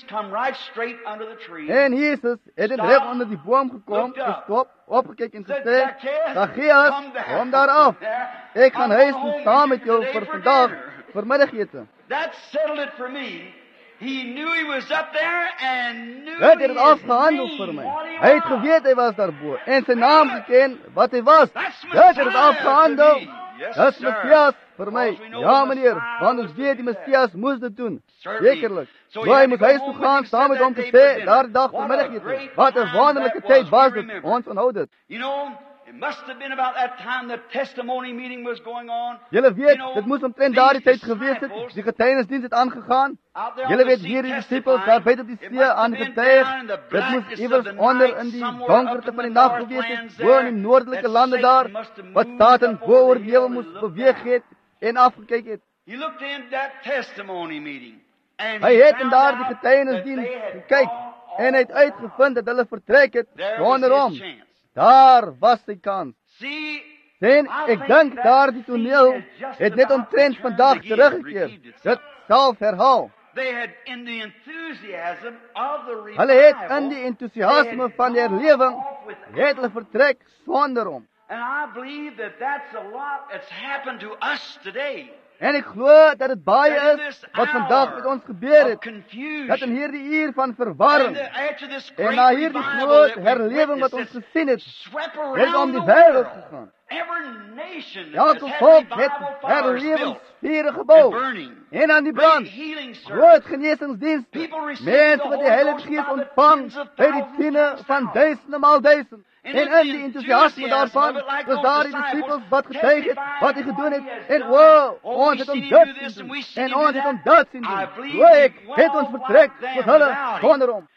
het reg onder die boom gekom, gestop, opgekyk en gesê, "Sagias, kom daar af. Ek gaan huis toe saam met jou vir vandag, vir middagete." Dit het afgehandel vir my. Hy het geweet hy was daarbo en sy naam geken wat hy was. Dit het afgehandel. Dis Messias vir my. Ja meneer, want ons weet die Messias moes dit doen. Sekerlik. So hy moet huis toe gaan saam met hom te sê, daardie dag vanmiddagete. Wat 'n wonderlike tyd was dit. Ons onthou dit. It must have been about that time the testimony meeting was going on. Julle weet, dit moes omtrent daardie tyd gewees het. Die getuienisdiens het aangegaan. Julle weet hier die disippels daar buite op die see aangetuig. Dit moes iewers onder in die donkerte van die nag gewees het, bo in die noordelike lande daar, wat Satan bo oor die hemel moes beweeg het en afgekyk het. Hy het in daardie getuienisdiens gekyk en hy het uitgevind dat hulle vertrek het sonder hom. Daar was sy kans. En ek dink daardie toneel het net omtrent vandag teruggekeer. Dit sal herhaal. Hulle het in die entoesiasme van die herlewing het hulle vertrek sonder hom. En ek glo dat dit baie is wat vandag met ons gebeur het. Dat in hierdie uur van verwarring en na hierdie groot herlewing wat ons gesien het, het om die wêreld gegaan. Elke volk het herlewingsvuure gebou en aan die brand. Groot genesingsdienste. Mense wat die Heilige Gees ontvang by die tiene van duisende maal duisend. En in die entoesiasme daarvan, was daar die disippels wat getuig het, wat hy gedoen het, en ons het hom dit sien doen, en ons het hom dit sien doen. Ek het ons vertrek tot hulle sonder hom.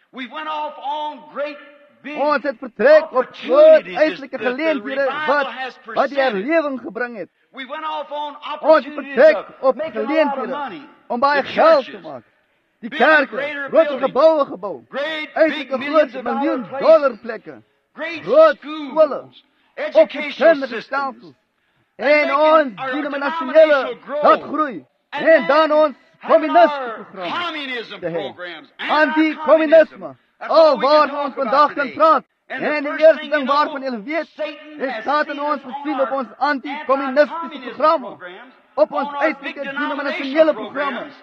Ons het vertrek op groot uitslike geleenthede wat die herlewing gebring het. Ons het vertrek op geleenthede om baie geld te maak. Die kerke, grote gebouwe gebouw, uitslike groot $1 miljoen plekke. Groot skole, opgeskendige stelsels, en ons denominasionele dat groei, en dan ons communistische programma, anti-communisme, al waar ons vandag kan praat, en die eerste ding waarvan julle weet, is Satan ons gesien op ons anti-communistische programma, op ons uitslike denominasionele programma,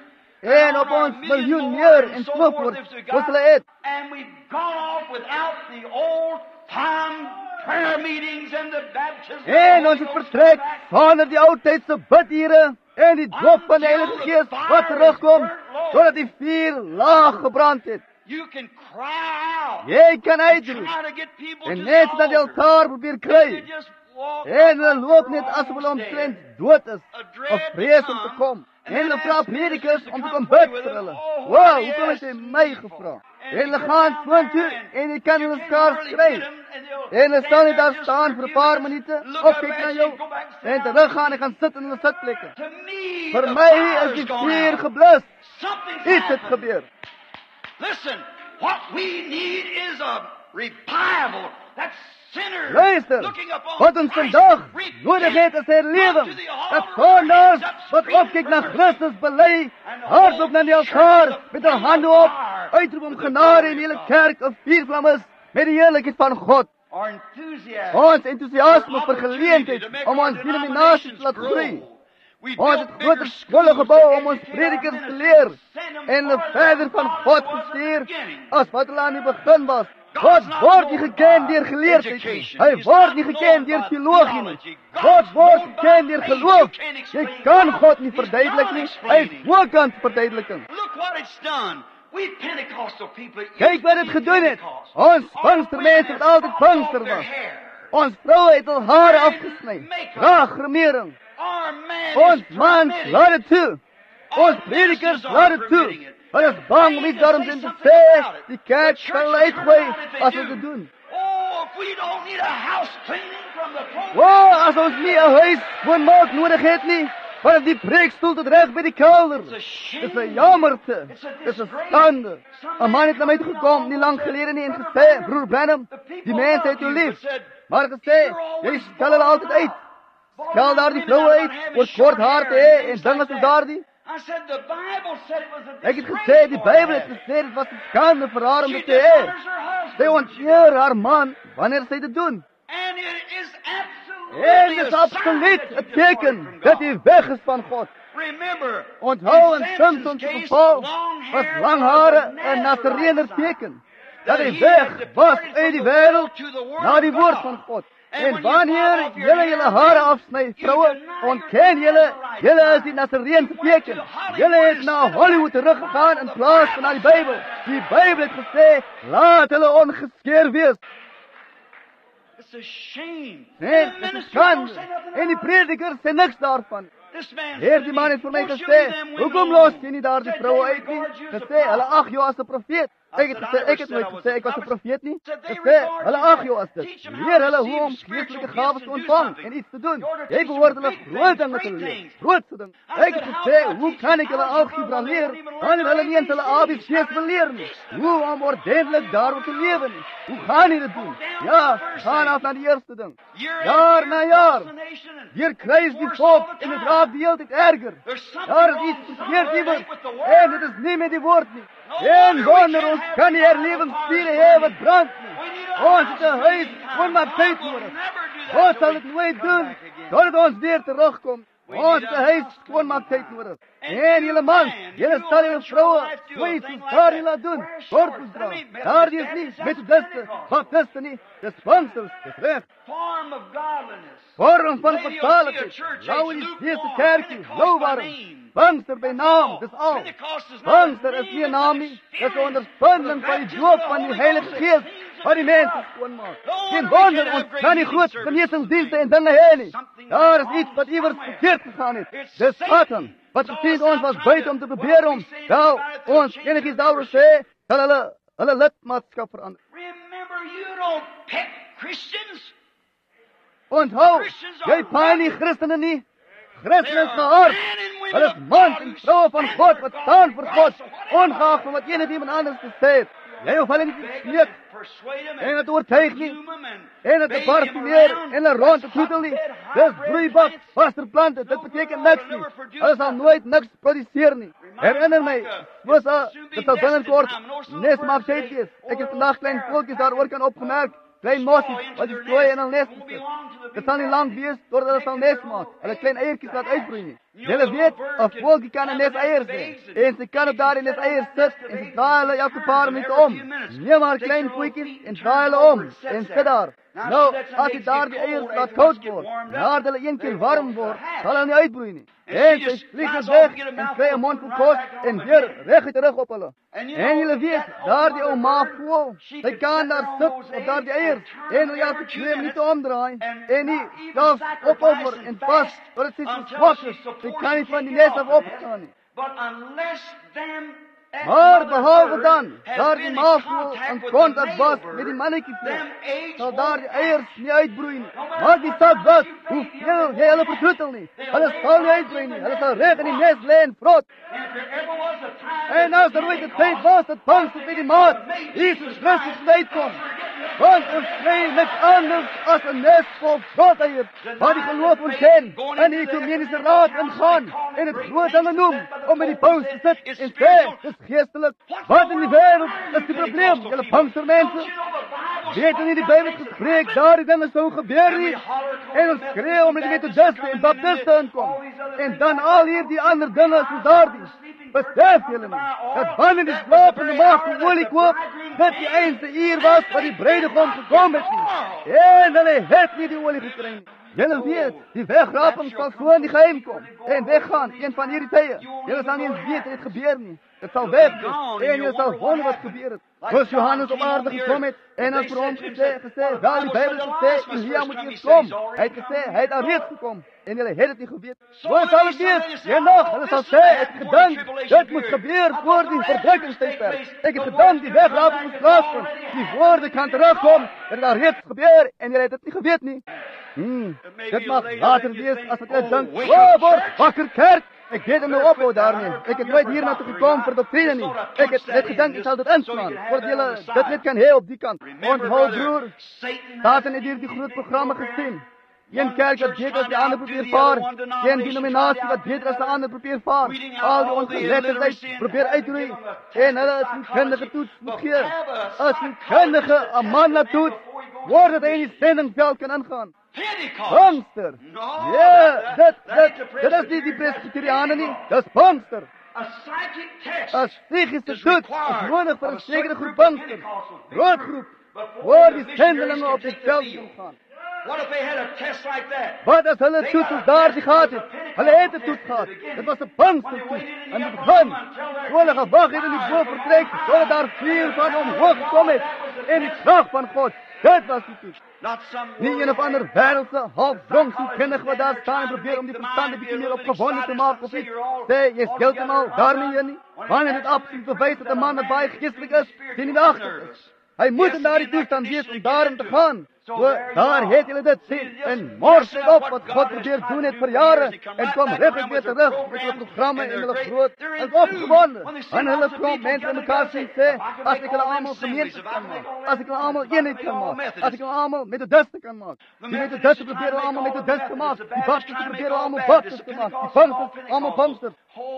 en op ons miljoen meer en sovoort, soos hulle het. And we've gone off without the old time prayer meetings and the baptism. En ons het vertrek sonder die oudtydse bidure en die doop van die Heilige Gees wat terugkom, totdat die vuur laag gebrand het. You can cry out. Jy kan uitroep Try to get people en to mense na die altaar probeer kry. just walk En hulle loop net asof hulle omtrent dood is, of vrees om te kom. En hulle vra predikers om te kom bid vir hulle. Wow, hoekom het jy my gevra? En hulle gaan vorentoe en jy kan hulle skaars kry. En hulle staan net daar staan vir 'n paar minute, of kyk na jou, en terug gaan en gaan sit in hulle sitplekke. To me, Vir the my fire's is die gone vuur out. geblus. Something's Iets het happened. gebeur. Listen, what we need is a revival. That's sinners Luister, looking upon wat ons Christ, vandag repent, nodig het is herlewing. come to the altar, Dat sondaars raise up wat screams opkyk na for Christus bely, hardloop na die altaar met hul hande op, uitroep om genade en die hele kerk 'n vuurvlam is met die heerlikheid van God. our enthusiasm, Ons entoesiasme vir geleentheid om ons denominasie te laat groei. Ons het groter skole gebou om ons predikers te leer en hulle verder van God gestuur as wat hulle aan die begin was. God word nie geken deur geleerdheid nie. Hy word nie geken deur teologie nie. God word geken deur geloof. Jy kan God nie verduidelik nie. Hy is bokant verduideliking. Look what it's done. We Pentecostal people. Kyk wat dit gedoen het. Ons Pinkstermense het altyd Pinkster was. Ons vroue het hul hare afgesny. Graag gremering. Ons mans laat dit toe. Ons predikers laat dit toe. Hulle is bang om iets daarom in te sê. Die kerk sal hulle uitgooi as hulle dit doen. Oh, if we don't need a house cleaning from the pulpit. Wow, as ons nie 'n huis skoonmaak nodig het nie, vanaf die preekstoel tot reg by die kelder. Dis 'n jammerte. Dis 'n skande. 'n Man het na my toe gekom nie lank gelede nie en gesê, "Broer Branham, die mense het jou lief." Maar gesê, "Jy skel hulle altyd uit. Skel daar die vroue uit oor kort haar te hê en dinge soos daardie." I said the Bible said it was a Ek het gesê, die Bybel het gesê dit was 'n skande vir haar om dit te hê. Sy onteer haar man wanneer sy dit doen. And it is En dit is absolutely absoluut 'n teken dat hy weg is van God. Remember, Onthou in Samson se geval was lang hare 'n Nasarener teken. Dat hy weg was uit die wêreld na die woord van God. En wanneer julle hare afsny, vroue, ontken julle is die Nasareense teken. Julle het na Hollywood teruggegaan in plaas van na die Bybel. Die Bybel het gesê, laat hulle ongeskeer wees. it's a shame. Nee, dit is skande. En die predikers sê niks daarvan. This man Heer, die man het vir my gesê, hoekom los jy nie daar die vroue uit nie? Gesê, hulle ag jou as 'n profeet. Ek het gesê, ek het nooit gesê ek was 'n profeet nie. Gesê, hulle ag jou as dit. Leer hulle hoe om geestelike gawes te ontvang en iets te doen. Jy behoort hulle groot dinge te leer. Grootste ding. Ek het gesê, hoe kan ek hulle algebra leer, wanneer hulle nie eens hulle ABC's wil leer nie? Hoe om ordentlik daarop te lewe nie? Hoe gaan jy dit doen? Ja, gaan af na die eerste ding. Jaar na jaar. Hier kruis die volk en dit raak die hele tyd erger. Daar is iets verkeerd iewers. En dit is nie met die woord nie. En wonder ons kan die herlewingsspiere hê wat brand nie. Ons het 'n huis skoonmaak tyd nodig. God sal dit nooit doen totdat ons weer terugkom. Ons het 'n huis skoonmaak tyd nodig. En julle mans, julle sal julle vroue zoiets soos daardie laat doen. Korpels dra. Daardie is nie Methodiste, Baptiste nie. Dis Pinksters, dis reg. Form of godliness. Vorm van vertaligheid. Nou in die Jesu kerkie, louwarm. Pinkster by naam, dis al. Pinkster is nie 'n naam nie. Dis 'n ondervinding van die doop van die Heilige Gees wat die mense skoonmaak. Geen wonder ons kan nie groot genesingsdienste en dinge hê nie. Daar is iets wat iewers verkeerd gegaan het. Dis Satan. Wat beteken ons was buite om te probeer om, wel, ons enigiets daaroor sê, sal hulle lidmaatskap verander. Remember, you don't pick Christians. Onthou, jy paai nie Christene nie. Christene is gehard. Hulle is mans en vroue van God wat staan vir God, ongeag van wat enigiemand anders gesê het. Jy hoef hulle nie te sneek en het oortuig nie, en het te parfumeer en hulle rond te troetel nie. Dis broeibak, vasterplante, dit beteken niks nie. Hulle sal nooit niks produseer nie. Herinner my, dit sal binnenkort nesmaaktyd wees. Ek het vandag klein voeltjies daaroor kan opgemerk. Klein mossies, wat die strooi in hulle nes besit. Dit sal nie lang wees, totdat hulle sal nes maak. Hulle klein eiertjies laat uitbroei nie. Julle weet, 'n voeltjie kan 'n nes eiers hê. En sy kan op daardie nes eiers sit en sy draai hulle elke paar minute om. Neem maar klein voetjies en draai hulle om en sit daar. Nou, as jy daardie eiers laat koud word, nadat hulle een keer warm word, sal hulle nie uitbroei nie. En sy vlieg weg en kry 'n mondvol kos en weer reg terug op hulle. En julle weet, daardie ou maagvoël, sy kan daar sit op daardie eiers en hulle elke 2 minute omdraai en nie selfs opoffer en pas tot dit so swak is. Sy kan nie van die nes af opstaan nie. Maar behalve dan, daardie maagvoël en kontak was met die mannetjies, sal daardie eiers nie uitbroei nie. Maar die saak was, hoeveel jy hulle vertroetel nie. Hulle sal nie uitbroei nie. Hulle sal reg in die nes lê en vrot. En as er ooit 'n tyd was dat Paulus met die maat Jesus Christus uitkom, want ons kry niks anders as 'n nes vol vrot eiers, waar die geloof ons ken, en die ekumeniese raad ingaan, en het groot dinge noem, om met die paus te sit en sê, dis geestelik. Wat in die wêreld is die probleem, julle Pinkstermense? Weet nie die Bybel gespreek, daardie dinge sou gebeur nie, en ons skreeu omdat die Methodiste en Baptiste inkom, en dan al hierdie ander dinge soos daardie. Besef julle nie, dat wanneer die slapende maag die olie koop, dit die einste uur was wat die bruidegom gekom het nie. En hulle het nie die olie gekry nie. Julle weet, die wegraping sal so in die geheim kom en weggaan, een van hierdie tye. Julle sal nie eens weet dit gebeur nie. Dit sal weg wees, en julle sal wonder wat gebeur het. Soos Johannes op aarde gekom het, en as vir hom gesê, wel die Bybel gesê, Elia moet eers kom. Hy het gesê, hy het al reeds gekom, en julle het dit nie geweet. Hoe sal het wees? Eendag, hulle sal sê, ek het gedink, dit moet gebeur voor die verdikkingstydperk. Ek het gedink, die wegraping moet plaasvind. Die woorde kan terugkom, dit het al reeds gebeur, en julle het dit nie geweet nie. Dit mag later wees, as ek net dink, word wakker kerk. Ek weet hom nou ophou daarmee. Ek het nooit hier na toe gekom vir doktrine nie. Ek het net gedink, ek sal dit inslaan, voordat julle dit net kan hê op die kant. Onthou broer, Satan het hier die groot programme gesien. Een kerk wat beter as die ander probeer vaar, een denominatie wat beter as die ander probeer vaar, al die ongeletterdheid probeer uitroei, en hulle as een kundige toets moet gee. As een kundige 'n man laat toets, word het hy in die sendingveld kan ingaan. Pinkster! Ja, dit is nie die Presbyteriane nie, dit is Pinkster. 'n psigiese toets is nodig vir 'n sekere groep Pinkster. Groot groep, waar die sendelinge op die veld gaan. Wat as hulle toets as daardie gehad het? Hulle het 'n toets gehad. Dit was 'n Pinkstertoets. En die begin, toe hulle gewag het in die bovenvertrek, totdat daar vuur van omhoog gekom het, en die krag van God. Dit was die toets. Nie een of ander wêreldse, halfdronksinnige wat daar staan en probeer om die verstand 'n bietjie meer opgewonde te maak of iets. Sê, jy is heeltemal daarmee nie. Wanneer dit absoluut bewys dat 'n man wat baie geestelik is, nie agter is. Hy moet in daardie toestand wees om daarin te gaan. So, daar het julle dit sien, en mors dit op wat God probeer doen het vir jare, en kom reg weer terug met hulle programme en hulle groot, en opgewonde. En hulle kom mense in mekaar sien sê, as ek hulle almal gemeente kan maak, as ek hulle almal eenheid kan maak, as ek hulle almal Methodiste kan maak. Die Methodiste probeer hulle almal Methodiste te maak, die Baptiste probeer hulle almal Baptiste te maak, die Pinksters almal Pinksters.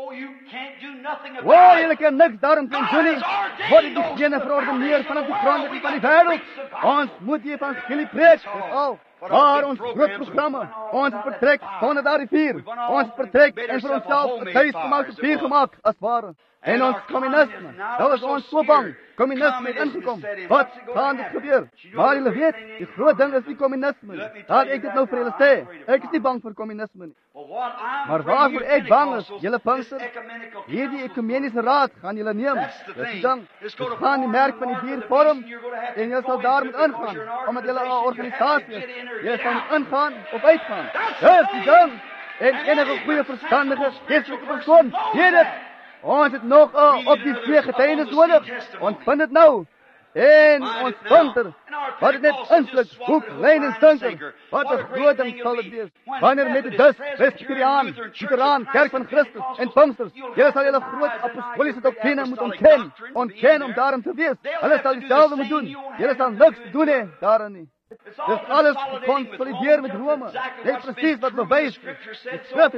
Julle kan niks daarom doen nie. Word die diegene verordeneer vanaf die grondlegging van die wêreld. Ons moet die evangelie preek, dis al. Maar ons groot programme, ons vertrek sonder daardie vuur. Ons vertrek en vir onsself 'n huisgemaakte vuur gemaak, as ware. En ons communisme, nou is ons so bang. Communisme het ingekom. Wat gaan dit gebeur? Maar julle weet, die groot ding is nie communisme nie. Laat ek dit nou vir julle sê. Ek is nie bang vir communisme nie. Maar waarvoor ek bang is, julle Pinkster, hierdie ekumeniese raad gaan julle neem. Dis die ding. Julle gaan die merk van die dier vorm, en julle sal daar moet ingaan, omdat julle 'n organisasie is. Julle sal moet ingaan of uitgaan. Dis die ding. En enige goeie verstandige, geestelike persoon, weet dit. Ons het nog op die twee getuienis nodig. Ons vind dit nou. En ons Pinkster, wat het net insluk, hoek, lyn en stinker. Wat 'n groot ding sal dit wees. Wanneer Methodist, Presbyteriaan, Lutheran, Kerk van Christus en Pinksters, julle sal julle groot apostoliese doktrine moet ontken om daarin te wees. Hulle sal dieselfde moet doen. Julle sal niks doen hê daarin nie. Dis alles gekonsolideer met Rome. Dit is presies wat bewys. Die Skrif het ook.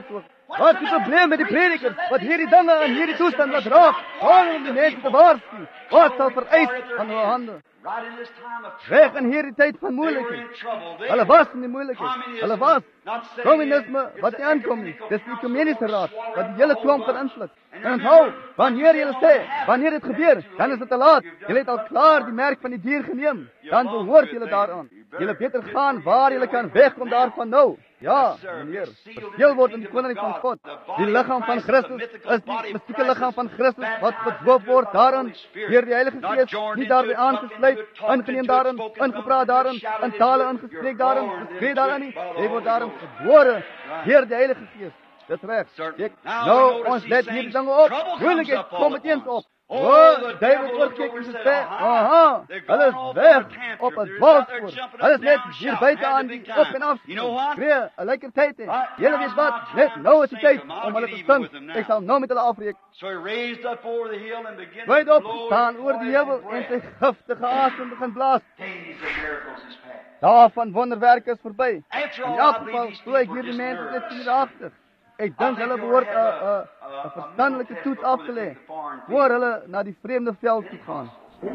Wat is die probleem met die predikers? Wat hierdie dinge en hierdie toestand wat raak? Om die mense te waarsku. Wat sal vereis van hulle hande? Reg in hierdie tyd van moeilikheid. Hulle was in die moeilikheid. Hulle was. Communisme wat nie aankom nie. Dis die Ecumeniese Raad wat die hele klomp kan invloed. En onthou, wanneer jy sê, wanneer dit gebeur, dan is dit te laat. Jy het al klaar die merk van die dier geneem. Dan behoort jy daaraan. Jy beter gaan waar jy kan wegkom daarvan nou. Ja, meneer. Verskil word in die koninkryk van God. Die liggaam van Christus is die mystieke liggaam van Christus wat gedoop word daarin deur die Heilige Gees, nie daarbey aangesluit, ingeneem daarin, ingepraat daarin, in tale ingespreek daarin, geskree daarin nie. Jy word daarin gebore deur die Heilige Gees. Dis reg. Nou, ons let hierdie dinge op. Moeilikheid kom met eens op. David oorkyk en sê, aha, hulle is weg op 'n dwaalspoor. Hulle is net hier buite aan die op en af. Kree, 'n lekker tyd hê. Julle weet wat, net nou is die tyd om hulle te sting. Ek sal nou met hulle afbreek. Hy het opgestaan oor die heuwel en sy giftige asem begin blaas. Daarvan wonderwerke is verby. In elk geval, toe ek hierdie mense net sien agter. Ek dink hulle behoort 'n verstandelike toets af te lê voor hulle na die vreemde veld toe gaan.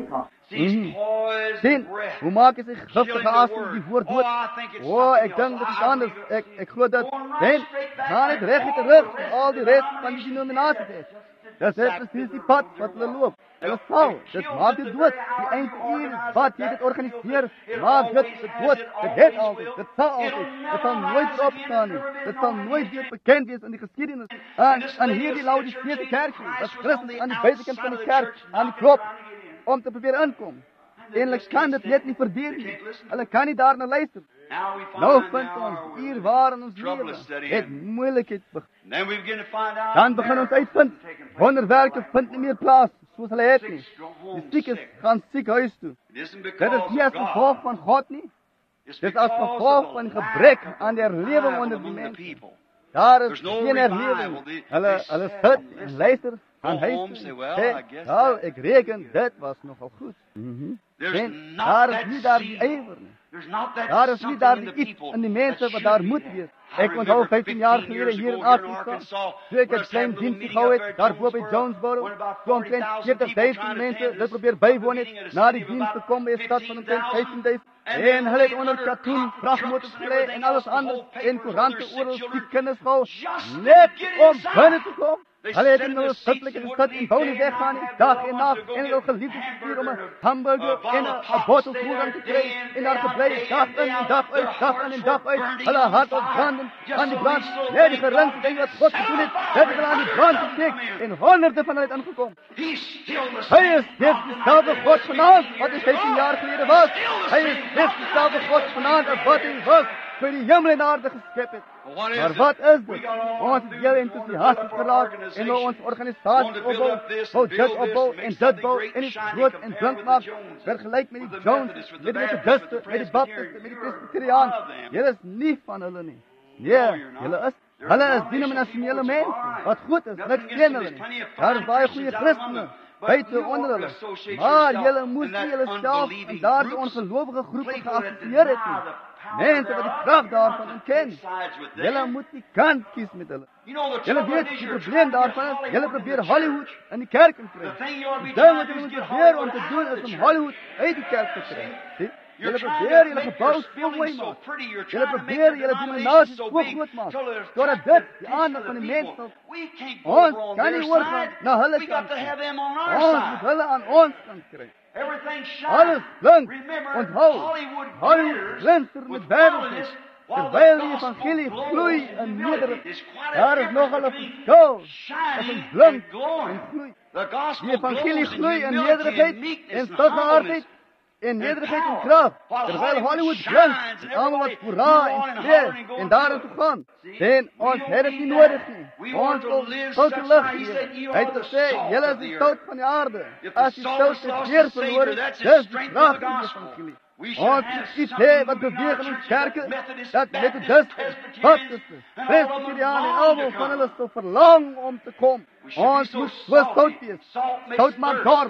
Sien, hoe maak hy sy giftige asem die woord dood? Ek dink dit is anders. Ek glo dat dan gaan dit reg terug al die res van die denominasie het. Dis presies die pad wat hulle loop. Hulle sal, dit maak dit dood. Die einduur wat jy dit organiseer, maak dit dood. Dit het altyd, dit sal altyd, dit sal nooit opstaan nie. Dit sal nooit weer bekend wees in die geskiedenis. En hierdie Laodicese kerk, dat Christus aan die buitekant van die kerk, aan die klop, om te probeer inkom. Eindelijk kan dit net nie verdien nie. Hulle kan nie daarna luister. Nou vind ons hier waar in ons lewe het moeilikheid begin. Dan begin ons uitvind, wonderwerke vind nie meer plaas soos hulle het nie. Die siekes gaan siekhuis toe. Dit is nie as gevolg van God nie. Dit is as gevolg van gebrek aan die herlewing onder die mense. Daar is geen herlewing. Hulle sit en luister aan huis toe. Wel, ek reken, dit was nogal goed. En daar is nie daar die ywer nie. Daar is nie daar die iets in die mense wat daar moet wees. Ek onthou 15 jaar gelede hier in Arkansas, toe ek 'n klein dienst gehou het, daar bo by Jonesboro, toe omtrent 40,000 mense dit probeer bywoon het, na die dienst te kom by 'n stad van omtrent 15,000. En hulle het onder katoen, vrachtmotors gelê en alles anders, en koerante oral, die kinders gehou, net om binne te kom. Hulle het in hulle skriftelike gestad en wou nie weggaan nie, dag en nacht, en hulle geliefdes gestuur om 'n hamburger en 'n bottel koeran te kry, en daar gebly, dag in en dag uit, dag in en dag uit, hulle hart op branden, aan die brand, net die geringste ding wat God gedoen het, het hulle aan die brand gesteek, en honderde van hulle het ingekom. Hy is net dieselfde God vanaand, wat hy 15 jaar gelede was. Hy is net dieselfde God vanaand, as wat hy was, vir die hemel en aarde geskep het. Maar wat is dit? Ons het heel enthousiasties geraak en ons organisaties opbou, wou dit opbou en dit bou en iets groot en blink maak, vergelyk met die Jones, met die Methodiste, met die Baptiste, met die Presbyteriaan. Julle is nie van hulle nie. Nee, hulle is denominasionele mense, wat goed is, niks teen hulle nie. Daar is baie goeie Christene, buite onder hulle. Maar julle moes nie julle self in daardie ongelowige groepe geassosieer het nie. Mense wat die krag daarvan ken. Julle moet die kant kies met hulle. Julle weet, die probleem daarvan is, julle probeer Hollywood in die kerk te kry. Die ding wat julle moet probeer om te doen, is om Hollywood uit die kerk te kry. Julle probeer julle gebouw so mooi maak. Julle probeer julle denominaties so groot maak, totdat dit die aandag van die mens sal. Ons kan nie oorgaan na hulle kant. Ons moet hulle aan ons kant kry. Alles blink, onthou, Hollywood glinster met wêreldlicht, terwyl die evangelie gloei in nederigheid. Daar is nogal 'n verskil tussen blink en gloei. Die evangelie gloei in nederigheid en stilgeaardheid, en nederigheid en krag, terwyl Hollywood glins, almal wat hoera en skree en daarin toe gaan. En ons het dit nie nodig nie. Ons wil soute lig gee. Hy het gesê, julle is die sout van die aarde. As die sout weer verloor is, dis die krag van die evangelie. Ons moet iets hê wat beweeg in ons kerke, dat Methodiste, Baptiste, Presbyteriaan en almal van hulle so verlang om te kom. Ons moet so sout wees. Sout maak dors.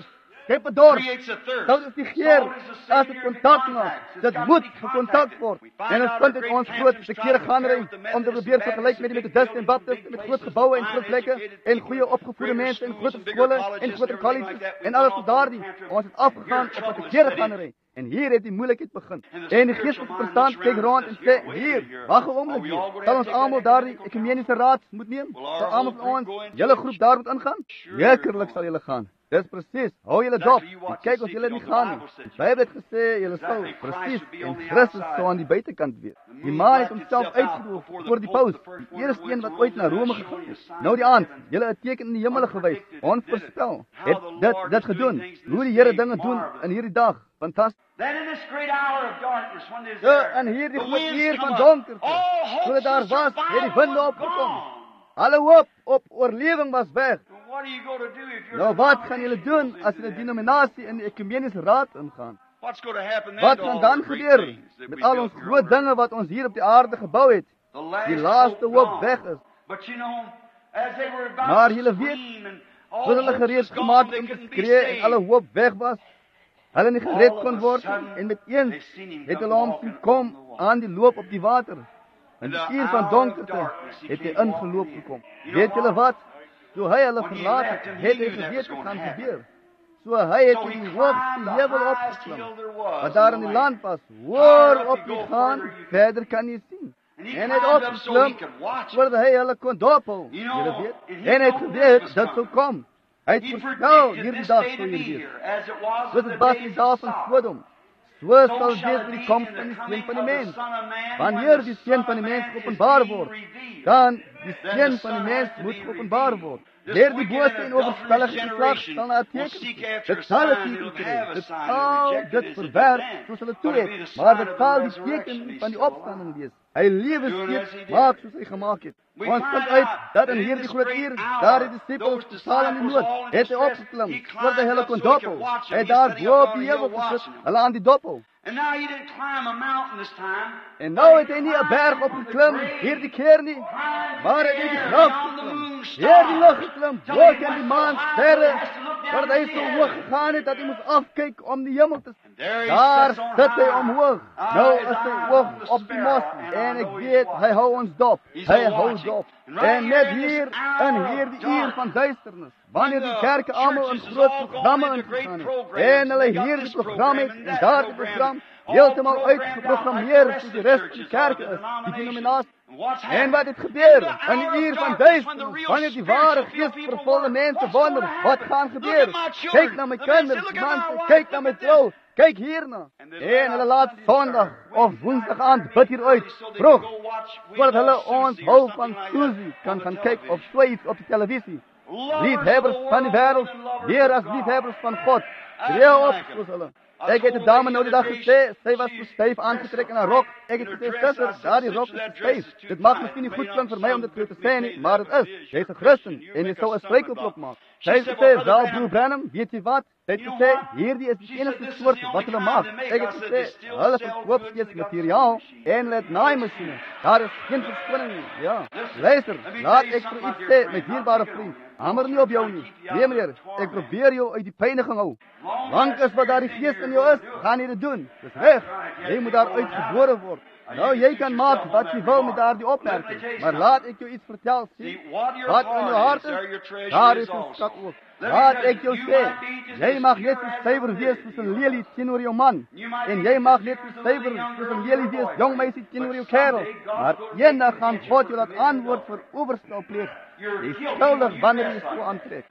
skep 'n dorp. creates a thirst. Sout is die geur Salt is the same as dit here in kontak contact. maak. It's Dit got moet to be gekontak contacted. word. We find En ons out vind our dit ons great groot pastors verkeerde try to gaandery compare with the om te Methodists probeer and vergelyk met die Baptists, Methodisten en big Baptisten met places, groot geboue en fine groot plekke educated en people, goeie opgevoede greater mense en schools groot and bigger skole en colleges groot and everything colleges like that. We en alles went tot off daardie. on a tangent. Ons het Here afgegaan op 'n trouble is verkeerde set in. gaandery. En hier het die moeilikheid begin. And the En die spiritual geestelike mind verstand looks kyk around rond and en says, sê, "Wait a hier, minute here. wag 'n Are oomblik we hier. all gonna Sal have ons to take almal that daardie ecumenical ekumeniese raad moet neem? Will our Sal almal whole van ons, group go into julle it? groep daar moet ingaan? Sure Zekerlik you're sal julle gaan. Dis presies. Hou julle That's dop. what you watch Kyk and of see julle because nie the gaan nie. Bible said Die Bybel het gesê julle sal Exactly. Christ presies would be en on the Christus outside. sou aan die buitekant wees. The Die moon maan het blacked homself itself out uitgeroep before the voor die Pope, paus, the first die one eerste that went een wat to ooit na Rome, Rome and gegaan showing het. the sign Nou die of aand, heaven. julle het teken in die hemele gewys, Unpredicted, ons did it. voorspel. How Het the dit Lord dit is doing gedoen. things in Hoe this die Here day, dinge doen marvelous. in hierdie dag. Fantasties. Then in this great hour of darkness, when there's Ja, there, en hierdie the groot winds uur come van up. donkerte, All toe hopes daar of was, het die survival winde was opgekom. gone. Alle hoop op oorlewing was weg. What are you going to do if you're Nou wat gaan julle doen as julle denominasie in die ekumeniese raad ingaan? What's going to happen then Wat to gaan all dan the great gebeur things that met we al built ons here groot on earth? dinge wat ons hier op die aarde gebou het? The last Die laaste hope hoop gone. weg is. But you know, as they were about Maar to julle weet, scream and all Toe hulle hope gereed was gone, gemaak they om te couldn't be skree en saved. alle hoop weg was, hulle nie gered All of kon a word sudden, en met eens they seen him het come hulle hom walking sien kom on the water. aan die loop op die water. In die In the uur van hour donkerte of darkness, he het hy came ingeloop walking in. gekom. You know Weet julle what? wat? Toe hy hulle When he verlaat left het, him, he het hy knew that geweet was wat going gaan to happen. gebeur. So hy het So in he die climbed hoogste the heuwel highest opgeklim, hill there was wat daar in in die the land was. Higher Hoor up op you die go, gaan, further you verder kan jy sien. And he En hy het climbed up so he opgeklim, could watch it. voordat hy hulle kon dophou. You know, Julle weet. and he En hy het know geweet, this was dit sou coming. kom. Hy het He voorspel, predicted hierdie this dag day sou to be hier wees. here, as it was Soos in het the was days die of dag van Sodom. Sodom, so So sal shall wees it met die be koms in van the die Seun coming van die of the mens. Son of Man, Wanneer when the die Son Seun of van die Man mens is geopenbaar being word, revealed. dan die Then Seun the van die Son mens has to moet be geopenbaar revealed. word. This Deur die wicked bose and en adulterous oorspellige geslag generation sal na 'n will teken seek soek. after a Dit sal 'n sign, teken it'll kry. have a Dit sign, and sal rejected dit is it verwerp then. soos hulle But toe it'll be het, the maar sign dit of the sal die resurrection, teken he's van die still opstanding alive. wees. Hy lewe Doing steeds, as he did. maak soos hy gemaak het. We Ons find vind uit out dat that in in hierdie this groot great uur, hour, daar die disippels those totaal in die disciples nood, all in het hy distress, opgeklim, he voordat hy climbed hulle up kon so he could dophou. watch them. Hy het He's daar sitting bo up op on die a hill heuwel gesit, watching them. hulle aan die dophou. And now he didn't climb a mountain this time. En nou het hy nie 'n berg opgeklim, hierdie keer nie, maar hy het die graf geklim. Deur die lug geklim, bo teen die maan sterre, voordat hy so hoog gegaan het dat hy moes afkyk om die hemel te sien. Daar sit hy omhoog. Nou is hy oog op die mos en ek weet hy hou ons dop. Hy hou dop. En net hier in hierdie uur van duisternis, wanneer die kerke almal in groot programme ingegaan het en hulle hierdie program het en daardie program heeltemal uitgeprogrammeer vir die res van die kerke is, die denominasie. En wat het gebeur in die uur van duisternis, wanneer die ware geestvervulde mense wonder, wat gaan gebeur? Kyk na my kinders, man, kyk na my vrou, kyk hierna. En hulle laat Sondag of Woensdag aand bid hier uit, vroeg, voordat hulle ons hou van Susie kan gaan kyk of so iets op die televisie. Liefhebbers van die wêreld, meer as liefhebbers van God. Tree op, soos hulle. Ek het 'n dame nou die dag gesê, sy was so styf aangetrek in haar rok. Ek het gesê, "Suster, daardie rok is styf. Dit mag miskien nie goed klink vir my om dit vir te sê nie, maar dit is. Jy's 'n Christen en jy sou 'n struikelblok maak." Sy het gesê, "Wel, broer Branham, weet jy wat? Sy het gesê, hierdie is die enigste soort wat hulle maak." Ek het gesê, "Hulle verkoop steeds materiaal en let naaimasjiene. Daar is geen verskoning nie." Ja. Luister, laat ek vir u iets sê, my dierbare vriend. Hamer nie op jou nie. Nee meneer, ek probeer jou uit die pyniging hou. Lank as wat daar die gees in jou is, gaan jy dit doen. Dis reg. Jy moet daar uitgebore word. Nou, jy kan maak wat jy wil met daardie opmerking, maar laat ek jou iets vertel, sien. Wat in jou hart is, daar is 'n skat ook. Laat ek jou sê, jy mag net so suiwer wees soos 'n lelie teenoor jou man, en jy mag net so suiwer soos 'n lelie wees, jong meisie teenoor jou kerel, maar eendag gaan God jou laat antwoord vir oorspel pleeg. Jy is skuldig wanneer jy so aantrek.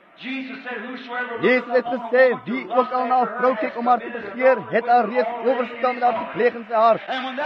Jesus het gesê, wie ook al na 'n vrou kyk om haar te begeer, het al reeds oorspel met haar gepleeg in sy hart.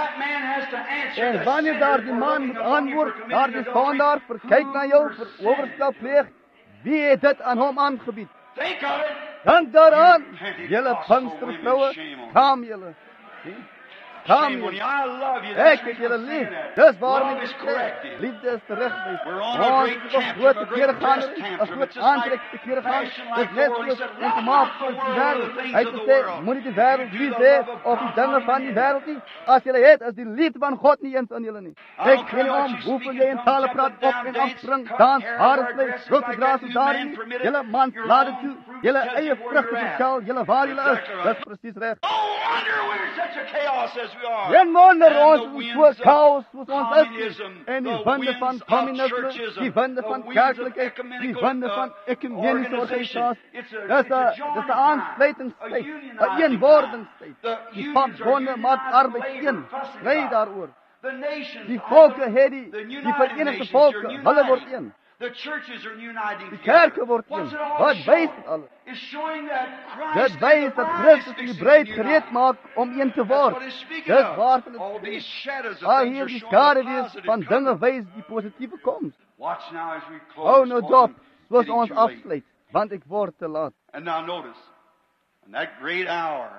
En wanneer daar die man moet antwoord, daar die sondaar verkyk na jou vir oorspel pleeg, wie het dit aan hom aangebied? Denk daaraan, julle Pinkstervroue, skaam julle. shame on you. I love you. Ek That's het the julle reason lief. I'm saying that. Dis waarom Love ek is sê, corrective. liefde is teregwys. We're on a great Ons tantrum, groot a verkeerde great gaan, dress 'n tantrum. groot It's just like aantrek verkeerde gaan. passion Dis like the net world. He soos said, en love gemaak not soos the die world, wêreld. the things Hy het of the gesê, world. moenie die wêreld You lief do hê the love of of die God dinge not van in die you. wêreld nie. As julle het, is die liefde van God nie eens in julle nie. I Ek don't gee nie care om about you hoeveel speaking jy in tongues, tale jump praat, up, down, op en dance, afspring, cut dans, hair, hare wear sny, dresses grote like draas that. en You daarin men nie. permit it. Julle mans Your laat dit own toe. fruit Julle tells eie you where vrugte you're at. vertel, julle waar julle is. Exactly right. Dis presies reg. No wonder we're such a chaos as we are. Geen wonder And ons the is winds so of chaos soos ons is. communism, En die the winde van winds of communisme, churchism, die winde the van winds of kerklikheid, die ecumenical, winde van ekumenische organization. organisaties. It's a Dis 'n joining time, aansluitingstyd, a 'n eenwordingstyd. The Die unions are vakbonde maak unionized arbeid labor, een. fussing Stry about it. daaroor. The nations, Die volke het die United Verenigde Nations, Volke, you're hulle word uniting. een. The churches are uniting Die together. kerke word What's een. it all Wat showing? wys dit alles? It's showing that Christ Dit and wys the dat bride Christus is en die fixing bruid to gereed unite. maak om een te That's word. what he's speaking Dis of. waarvan All het these shadows of al things hier are die showing the skaduwees positive van coming. dinge wys die positiewe koms. Watch now as we close. Hou nou dop, soos Getting ons too late. afsluit, want ek word te laat. And now notice, in that great hour,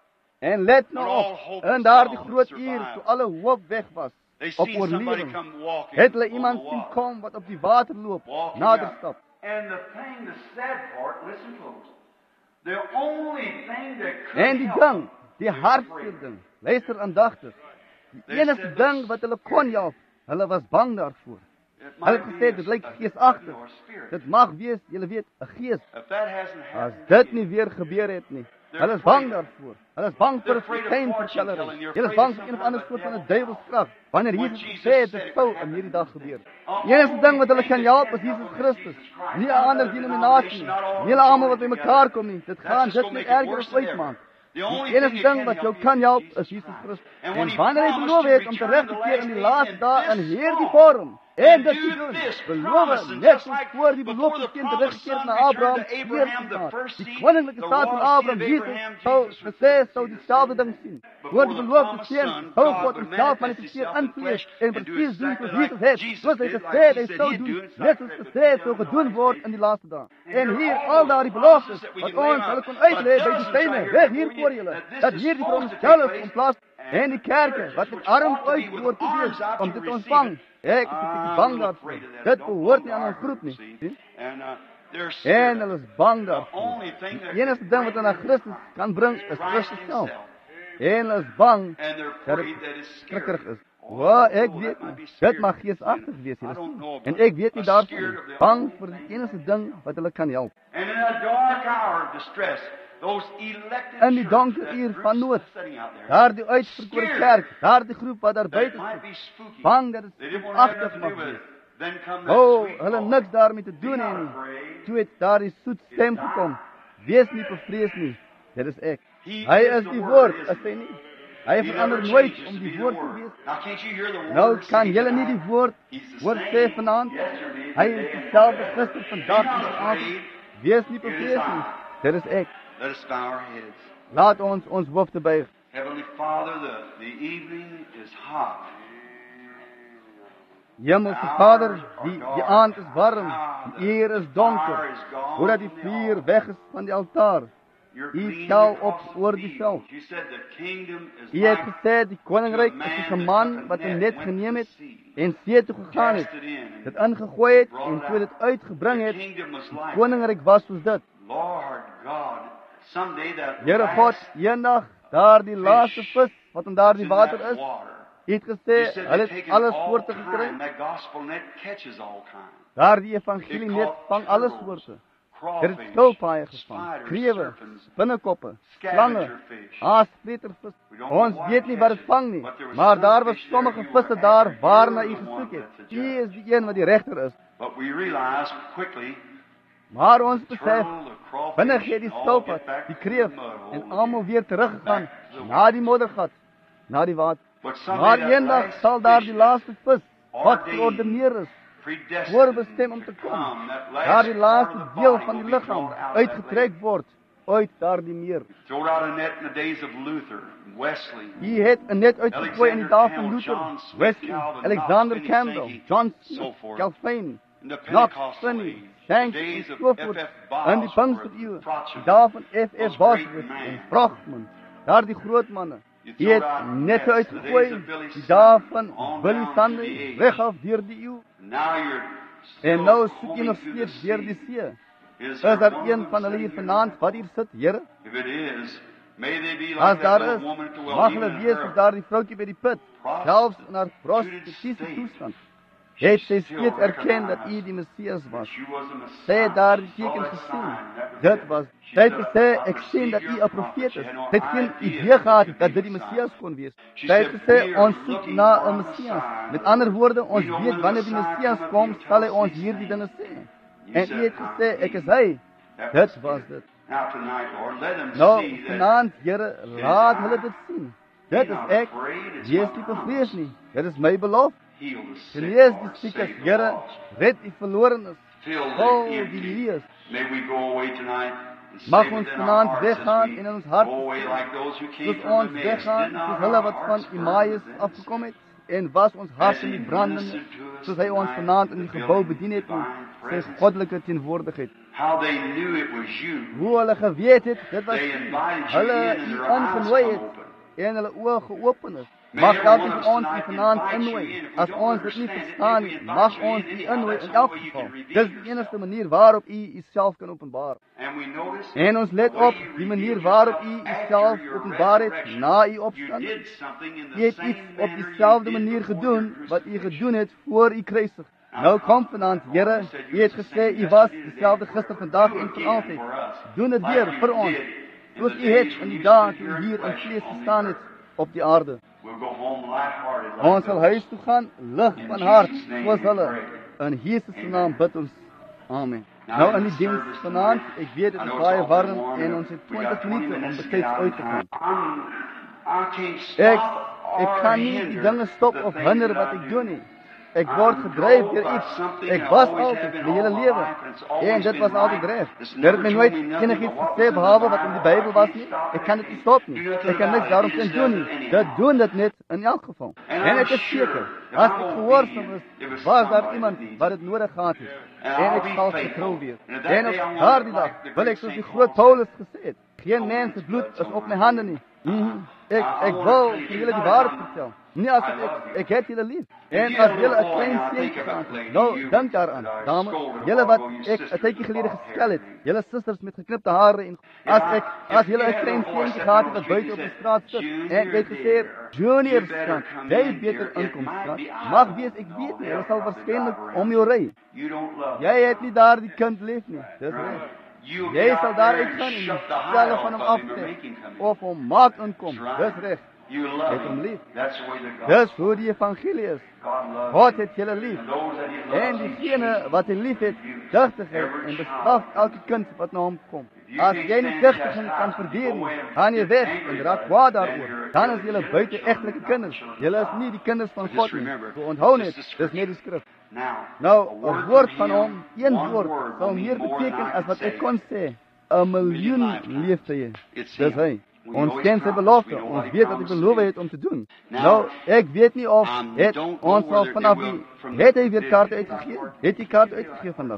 En let nou When all op, hope in is daardie gone, groot survive. uur, toe alle hoop weg was, they op seen somebody oorlewing, come walking het hulle on iemand the sien water. kom wat op die water loop, Walking nader out. stap. And the thing, the sad part, listen close. The only thing that could En die help ding, die them hartseer ding, luister aandagtig, die They enigste said ding this- wat hulle kon help, hulle was bang daarvoor. It Hulle might het be gesê, dit lyk a geesagtig. or spirit. Dit mag wees, julle weet, 'n gees. If that hasn't As happened, dit yet, nie weer gebeur het nie. They're Hulle is bang afraid. daarvoor. Hulle is bang vir They're afraid of skynvertellery. fortune-telling. They're Hulle is afraid bang of vir een of some ander kind soort of van 'n devil duiwelskrag. Wanneer When Jesus Jesus gesê het, said dit it sou would in happen hierdie dag in this gebeur. day. Die enigste ding wat hulle kan help is All Jesus things Christus. Jesus Christ. Nie 'n ander denominasie nie. Nie 'n almal wat by mekaar kom nie. Dit That's gaan just dit gonna net make it erger worse as than uitmaak. The only Die enigste thing that ding can wat jou help kan you help is is Jesus Jesus Christ. Christus. And when En he wanneer hy promised beloof to het om return terug te the keer last in die days laaste in dae in this hierdie form, vorm en dit do te doen, this, beloof promise, and net just soos like voor die before belofte the kind promised teruggekeerd son na returned Abraham, to Abraham, the eerstens first die seed, koninklike the staat van royal seed Abraham, of Jesus, Abraham, sou Jesus would gesê, see sou the dieselfde same ding sien. Before Voor die the beloofde promised seun, son, sou God God would homself manifest manifesteer himself in in vlees flesh en and do presies doen exactly soos Jesus like het. Jesus Soos hy did, gesê like het, he hy said sou he'd doen, do, it's net like soos that gesê het, sou would be gedoen done word in in die laaste dae. And En here hier all al those daardie promises beloftes that we wat can lay ons out, hulle kon but uitlê by die dozens stene, right here reg before hier you, voor julle, that this dat is hierdie supposed to veronderstel take is om place. plaas en die kerke wat met arms uit behoort te wees om dit te ontvang. Ek is 'n bietjie bang daarvoor. Dit behoort nie aan ons groep nie. Sien? En hulle is bang daarvoor. Die enigste ding wat hulle na Christus kan bring is Christus self. En hulle is bang dat dit skrikkerig is. Wel, ek weet nie. Dit mag geesagtig wees, julle sien. En ek weet nie daarvan nie. Bang vir die enigste ding wat hulle kan help. And in a dark hour of distress, those elected In die churches, donker that uur group van nood, sitting out there, daardie uitverkore kerk, daardie groep wat daar that it buite might sit, be spooky. bang dat They dit didn't want to have agtig nothing to mag do with wees. it. Then come that O, sweet hulle voice. niks daarmee te doen Be hê not nie. afraid. Toe het daardie soet stem gekom. Wees nie bevrees nie. Dit is ek. He Hy is is the die Word, woord, isn't is hy he? nie? Hy He verander never nooit changes om to die be the woord te Word. wees. Now can't you hear the word? Nou kan say julle nie tonight? die woord He's the hoor same sê vanaand. yesterday, Hy today, is and dieselfde forever. gister, vandag Be en not vanaand. afraid. Wees nie It is bevrees nie. I. Dit is ek. Let us bow our heads. Laat ons hoofde buig. Heavenly Father, the evening is hot. Hemelse Vader, die aand is warm, die uur is donker, voordat die vuur weg is van die altaar. U tel op oor die veld. You said the kingdom is U het like gesê die koninkryk is soos 'n man wat 'n net geneem het en see toe gegaan het, cast it in. dit ingegooi het en toe dit uitgebring The het. kingdom was like Koninkryk was soos dit. Lord God, someday that Here God, eendag daardie laaste vis wat in daardie water is, U het gesê hulle het alles soorte gekry. That gospel net catches all kind. Daardie evangelie net vang alle soorte. Dit het skilpaaie gevang, krewe, binnekoppe, slange, haaspletervis. Ons weet nie wat dit vang nie, maar daar was sommige visse daar waarna U gesoek het. U is die een wat die regter is. But we realize quickly, Maar ons besef, turtle, the crawfish, binne gee die all skilpad, get back die to kreef the mud hole. en almal weer teruggegaan na die moddergat, na die water. But someday Maar that eendag last sal daar die fish laaste vis wat ordained, geordineer is, predestined voorbestem om te to kom, come, that last daardie part laaste of the deel body van die will be liggaam brought out of that uitgetrek lake. word uit daardie meer. Thrown out a net in the days of Luther, Wesley, U het 'n net uitgegooi in die dae van Alexander Luther, Campbell, John Wesley, Smith, Calvin, Alexander Knox, Campbell, Finney, John so Smith, forth. Calvin, in the Knox, Pentecostal Finney, age, Shanks days en of sovoort, F.F. in die Bosworth, Pinkstereeuwe, die Protestant, dae van F.F. those great Bosworth men. en Vragman, daardie groot manne. U het net uitgegooi, die dae van Billy Sunday, weg af deur die eeu. En nou soek U nog steeds deur die see. Is daar een van hulle hier vanaand wat hier sit, Here? As daar is, mag hulle wees as daar die vroutjie by die put, selfs in haar prostitutiese toestand. Het sy steeds erken dat U die Messias was. Sy het daar die teken gesien. Dit was. Sy het gesê, ek sien dat U 'n profeet is. Sy het geen idee gehad dat dit die Messias kon wees. Sy het gesê, ons soek na 'n Messias. Met ander woorde, ons weet wanneer die Messias kom, sal hy ons hierdie dinge sê. En U het gesê, ek is hy. Dit was dit. Nou, vanaand, Here, laat hulle dit sien. Dit is ek. Wees nie bevrees nie. Dit is my belofte. Genees die siekes, Here, red die verlorenes, vul die lees. Mag ons vanaand weggaan en in ons hart, soos ons weggaan, soos hulle wat van Emmaus afgekom het, en was ons hart in die brandende, soos hy ons vanaand in die gebou bedien het, in sy goddelike teenwoordigheid. Hoe hulle geweet het, dit was hulle U ingenooi het, en hulle oë geopen is. Mag elkeen van ons U vanaand innooi. As ons dit nie verstaan nie, mag ons U innooi in elk geval. Dis die enigste manier waarop U Uself kan openbaar. En ons let op die manier waarop U Uself openbaar het na U opstanding. U het iets op dieselfde manier gedoen wat U gedoen het voor U kruisig. Nou kom vanaand, Here, U het gesê U was dieselfde gister, vandag en vir altyd. Doen dit weer vir ons, soos U het in die dae toe U hier in vlees gestaan het op die aarde. Ons sal huis toe gaan, lig van hart, soos hulle. In Jesus se naam bid ons. Amen. Nou in die diens vanaand, ek weet dit is baie warm en ons het 20 minute om betyds uit te gaan. Ek kan nie die dinge stop of hinder wat ek doen nie. Ek word gedryf deur iets. Ek was altyd my hele lewe. En dit was altyd reg. Dit het my nooit enigiets gesê behalwe wat in die Bybel was nie. Ek kan dit nie stop nie. Ek kan niks daaromtrent doen nie. Dit doen dit net in elk geval. En ek is seker, as ek gehoorsaam is, was daar iemand wat dit nodig gehad het. En ek sal getrou wees. En op daardie dag wil ek soos die groot Paulus gesê het, geen mens se bloed is op my hande nie. Ek wil vir julle die waarheid vertel. Nie as ek het julle lief. En as julle 'n klein seentjie gehad het, nou dink daaraan, dames, julle wat ek 'n tydjie gelede geskel het, julle susters met geknipte hare en as julle 'n klein seentjie gehad het wat buite op die straat sit en jy het gesê, Junior skat, jy beter inkom skat, mag wees ek weet nie, hulle sal waarskynlik om jou ry. Jy het nie daar die kind lief nie. Dis reg. Jy sal daar uitgaan en die stelle van hom aftrek of hom maak inkom. Dis reg. Het hom lief. Dis hoe die evangelie is. God het julle lief. En diegene wat hy lief het, digtigheid en bestraf elke kind wat na hom kom. As jy nie digtigheid kan verdien nie, gaan jy weg en raak kwaad daaroor. Dan is julle buite-egtelike kinders. Julle is nie die kinders van God nie. So onthou net, dis net die skrif. Nou, 'n woord van hom, een woord, sal meer beteken as wat ek kon sê. 'n miljoen leeftye. Dis hy. Ons ken sy belofte. Ons weet wat hy beloof het om te doen. Nou, ek weet nie of ons sal vanaf het hy weer kaarte uitgegee? Het hy kaarte uitgegee vandag?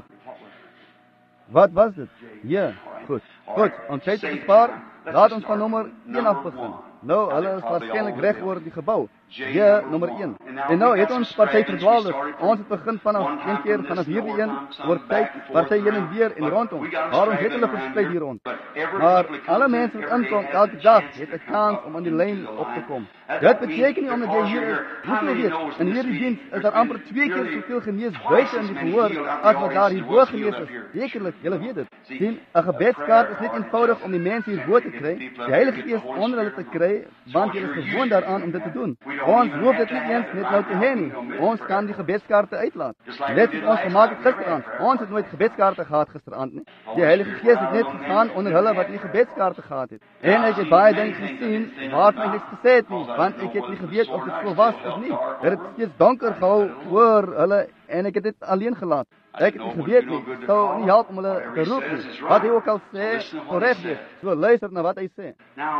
Wat was dit? Ja, goed. Goed, ons tyd te bespaar. Laat ons van nommer 1 af begin. Nou, hulle is waarskynlik reg oor die gebou. Ja, nommer 1. En nou het ons party verdwaal dus. Ons het begin vanaf een keer vanaf hierdie een oor tyd, party heen en weer en rondom. Maar ons het hulle versprei hier rond. Maar alle mense wat inkom elke dag het 'n kans om aan die lyn op te kom. Dit beteken nie omdat jy hier is, moet jy weet, in hierdie diens is daar amper 2 keer soveel genees buite in die gehoor as wat daar hierbo genees is. Sekerlik, julle weet dit. Sien, 'n gebedskaart is net eenvoudig om die mense hierbo te kry, die Heilige Gees onder hulle te kry, want julle is gewoond daaraan om dit te doen. Ons hoef dit nie eens net nou te hê nie. Ons kan die gebedskaarte uitlaat. Net soos ons gemaak het gisteraand. Ons het nooit gebedskaarte gehad gisteraand nie. Die Heilige Gees het net gegaan onder hulle wat nie gebedskaarte gehad het. En ek het baie dinge gesien waarvan ek niks gesê het nie, want ek het nie geweet of dit so was of nie. Dit het steeds donker gehou oor hulle en ek het dit alleen gelaat. Ek het nie geweet nie. Sou nie help om hulle te roep nie. Wat hy ook al sê, so reg is. So luister na wat hy sê.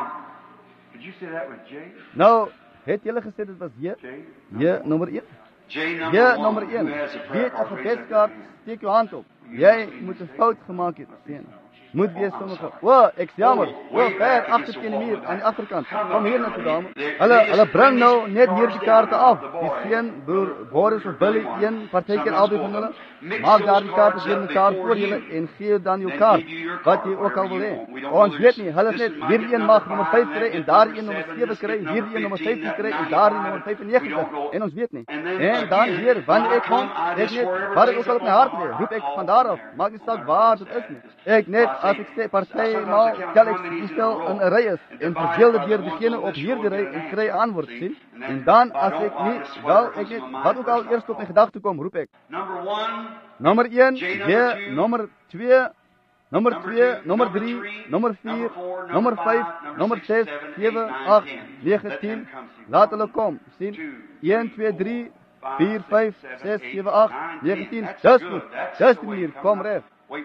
Nou, het julle gesê dit was J? J nommer 1? J nommer 1. Wie het 'n gebedskaart, steek jou hand op. Jy moet 'n fout gemaak het, sien. moet wees sommige. Ek jammer. Ver agter teen die muur aan die agterkant. Kom hier na toe, dame. Hulle bring nou net hierdie kaarte af. Die seun, broer Boris of Billy, een partykeer albei van hulle. Maak daardie kaarte weer mekaar voor julle en gee dan jou kaart wat jy ook al wil hê. Ons weet nie, hulle is net hierdie een mag nommer 5 kry en daardie een nommer 7 kry, hierdie een nommer 15 kry en daardie nommer 95 en ons weet nie. En dan weer wanneer ek kom, ek net wat ek ook al op my hart lê, roep ek van daar af, maak nie saak waar dit is nie. Ek net as ek sê party maal, tel ek die stel in 'n ry is en verdeel dit deur diegene op hierdie ry en kry antwoord sien. En dan as ek nie wel ek net wat ook al eers tot my gedagte kom, roep ek. Nommer 1, ja, nommer 2, nommer 2, nommer 3, nommer 4, nommer 5, nommer 6, 7, 8, 9, 10. Laat hulle kom, sien? 1, 2, 3, 4, 5, 6, 7, 8, 9, 10. Dis goed. Dis die manier, kom reg.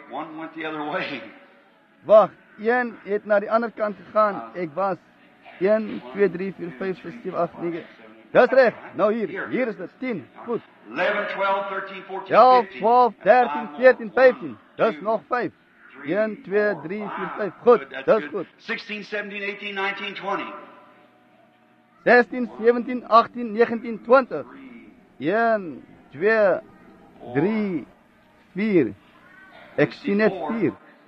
Wag, een het na die ander kant gegaan. Ek was 1, 2, 3, 4, 5, 6, 7, 8, 9. Dis reg. Nou hier is dit 10. Goed. 11, 12, 13, 14, 15. Dis nog 5. 1, 2, 3, 4, 5. Goed, dis goed. 16, 17, 18, 19, 20. 16, 17, 18, 19, 20. 1, 2, 3, 4. Ek sien net 4.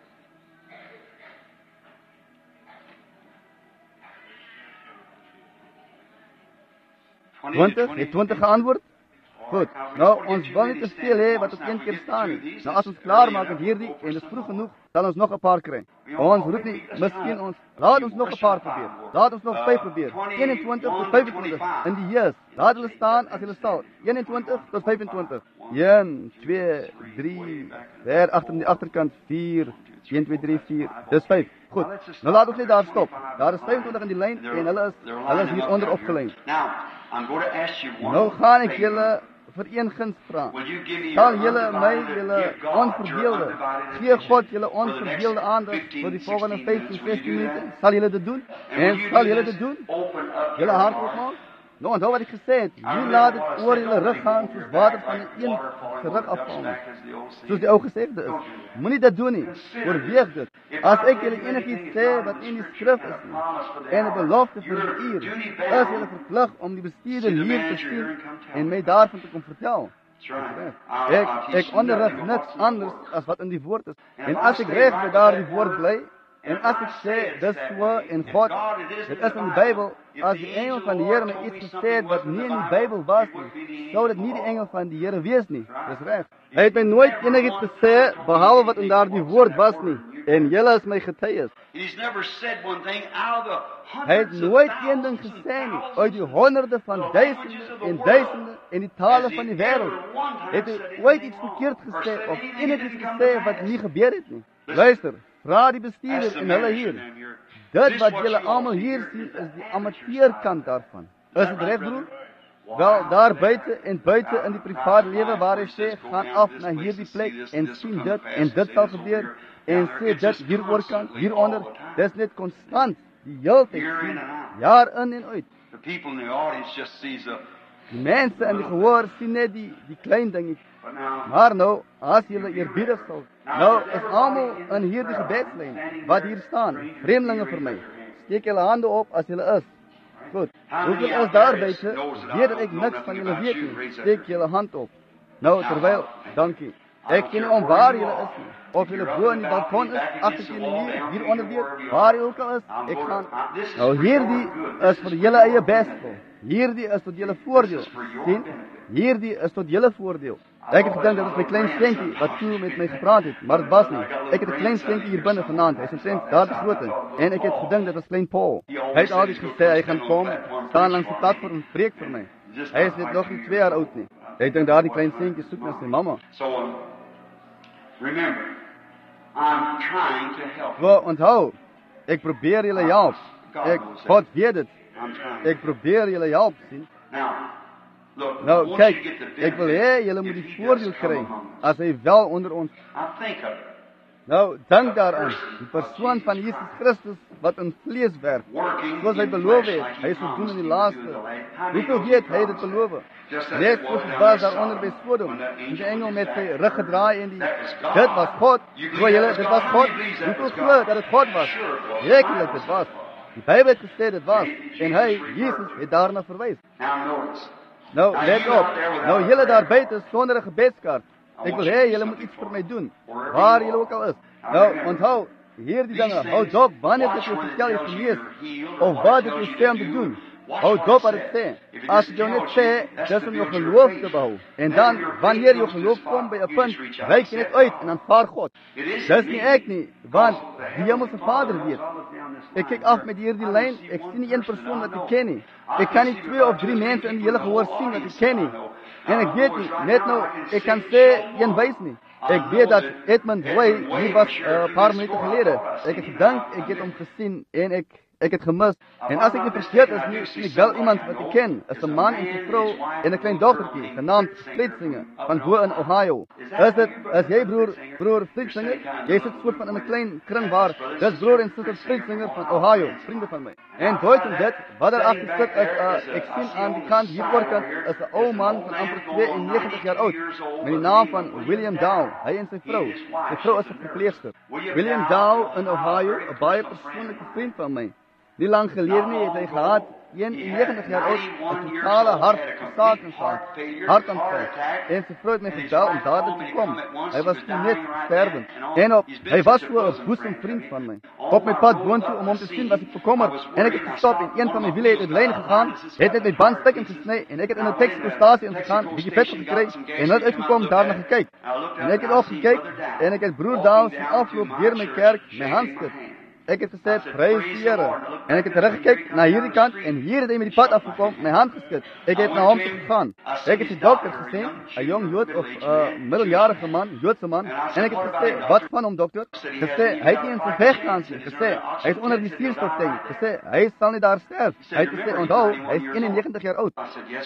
20, het 20 geantwoord? Goed, nou ons wil nie te veel hê wat op een keer staan nie. Nou as ons klaar maak met hierdie en dit is vroeg genoeg, sal ons nog 'n paar kry. Ons roep nie, miskien ons, laat ons nog 'n paar probeer. Laat ons nog 5 probeer. 21 tot 25 in die years. Laat hulle staan as hulle sal. 21 tot 25. 1, 2, 3, daar agter aan die agterkant 4, 1, 2, 3, 4. Dis 5. Goed. Nou laat ons net daar stop. Daar is 25 in die lyn en hulle is hier onder opgelyn. Nou gaan ek julle vir een guns vra. Sal julle my julle onverdeelde, gee God julle onverdeelde aandag vir die volgende 15, 16 minute. Sal julle dit doen? En sal julle dit doen? Julle hart oopmaak? Nou, onthou wat ek gesê het. Jy laat dit oor julle rug gaan soos water van die een se rug afval. Soos die ou gesegde is. Moenie dit doen nie. Oorweeg dit. As ek julle enigiets sê wat in die skrif is en 'n belofte vir die uur, is julle verplig om die bestuurder hier te sien en my daarvan te kom vertel. Ek onderrig niks anders as wat in die woord is. En as ek reg by daardie woord bly, en as ek sê, dis so, en God, dit is in die Bybel, as die engel van die Here my iets gesê het wat nie in die Bybel was nie, sou dit nie die engel van die Here wees nie. Dis reg. Hy het my nooit enigiets gesê, behalwe wat in daardie woord was nie, en julle is my getuies. Hy het nooit een ding gesê nie, uit die honderde van duisende en die tale van die wêreld, het hy ooit iets verkeerd gesê, of enigiets gesê wat nie gebeur het nie. Luister, vra die bestuurder en hulle hier. Dit wat julle almal hier sien, is die amateurkant daarvan. Is dit reg, broer? Wel, daar buite en buite in die private lewe waar hy sê, gaan af na hierdie plek en sien dit en dit sal gebeur en sê dit hieroorkant, hieronder. Dis net konstant, die hele tyd sien, jaar in en uit. Die mense in die gehoor sien net die klein dingetjies. Maar nou, as julle eerbiedig sal, nou is almal in hierdie gebedslyn wat hier staan, vreemdelinge vir my. Steek julle hande op as julle is. Goed. Hoeveel is daar buite? Weet dat ek niks van julle weet nie. Steek julle hand op. Nou, terwyl, dankie. Ek ken nie om waar julle is nie. Of julle bo in die balkon is, agter teen die muur, hieronder weer, waar jy ook al is, ek gaan. Nou, hierdie is vir julle eie bestel. Hierdie is tot julle voordeel. Sien? Hierdie is tot julle voordeel. Ek het gedink dat dit my klein seentjie wat toe met my gepraat het, maar dit was nie. Ek het 'n klein seentjie hier binne vanaand. Hy's omtrent daar te groot en ek het gedink dit was klein Paul. Hy het altyd gesê hy gaan kom, staan langs die platform en preek vir my. Hy is net nog nie 2 jaar oud nie. Ek dink daardie klein seentjie soek na sy mamma. Remember, I'm trying to help. Wel, onthou, ek probeer julle help. God weet dit. Ek probeer julle help, sien. Nou, kyk, ek wil hê julle moet die voordeel kry as hy wel onder ons. Nou, dink daaraan, die persoon van Jesus Christus wat in vlees werk, soos hy beloof het, hy sal doen in die laaste. Hoeveel weet hy dit beloof? Net soos het was daaronder by Sodom, die engel met sy rug gedraai en dit was God. Glo julle, dit was God. Hoeveel glo dat het God was? Zekerlik, dit was. Die Bybel het gesê dit was, en hy, Jesus, het daarna verwys. Nou, let op, nou julle daar buite sonder 'n gebedskaart. Ek wil hê julle moet iets vir my doen, waar julle ook al is. Nou, onthou, hierdie dinge, hou dop wanneer dit jou vertel is genees, of wat dit jou sê om te doen. Hou dop wat het sê. As dit jou net sê, dis om jou geloof te behou. En dan, wanneer jou geloof kom by 'n punt, reik jy net uit en aanvaar God. Dis nie ek nie, want die Hemelse Vader weet. Ek kyk af met hierdie lyn, ek sien nie een persoon wat ek ken nie. Ek kan nie 2 of 3 mense in die hele gehoor sien wat ek ken nie. En ek weet nie, net nou, ek kan sê, een wys nie. Ek weet dat Edmund Way hier was 'n paar minute gelede. Ek het gedink, ek het hom gesien en ek het gemis. En as ek nie verkeerd is nie, sien ek wel iemand wat ek ken. Is 'n man en 'n vrou en 'n klein dogtertjie, genaamd Flitzinger, van bo in Ohio. Is jy broer Flitzinger? Jy sit soort van in 'n klein kring waar, dis broer en suster Flitzinger van Ohio, vriende van my. En buiten dit, wat daar agter sit is, ek sien aan die kant, hier voorkant, is 'n ou man van amper 92 jaar oud, met die naam van William Dow, hy en sy vrou. Sy vrou is 'n verpleegster. William Dow in Ohio, 'n baie persoonlike vriend van my. Nie lang gelede nie het hy gehad, 91 jaar oud, 'n totale hartaanval. En sy vrou het my gebel om dadelik te kom. Hy was net stervend. En hy was so 'n boesemvriend van my. Op my pad boontoe om hom te sien was ek bekommerd. En ek het gestop en een van my wiele het uit lyn gegaan, het net my bandstuk ingesny en ek het in 'n taxi-stasie ingegaan, 'n bietjie petrol gekry en net uitgekom daarna gekyk. En ek het opgekyk en ek het broer Daal se afloop deur my kerk my hand skud. Ek het gesê, prys die Here. En ek het teruggekyk na hierdie kant en hier het hy met die pad afgekom, my hand geskud. Ek het na hom toe gegaan. Ek het die dokter gesien, 'n jong Jood of 'n middeljarige man, Joodse man, en ek het gesê, wat van hom dokter? Gesê, hy het nie in sy vegkans nie. Gesê, hy is onder die suurstoftank. Gesê, hy sal nie daar sterf. Hy het gesê, onthou, hy is 91 jaar oud.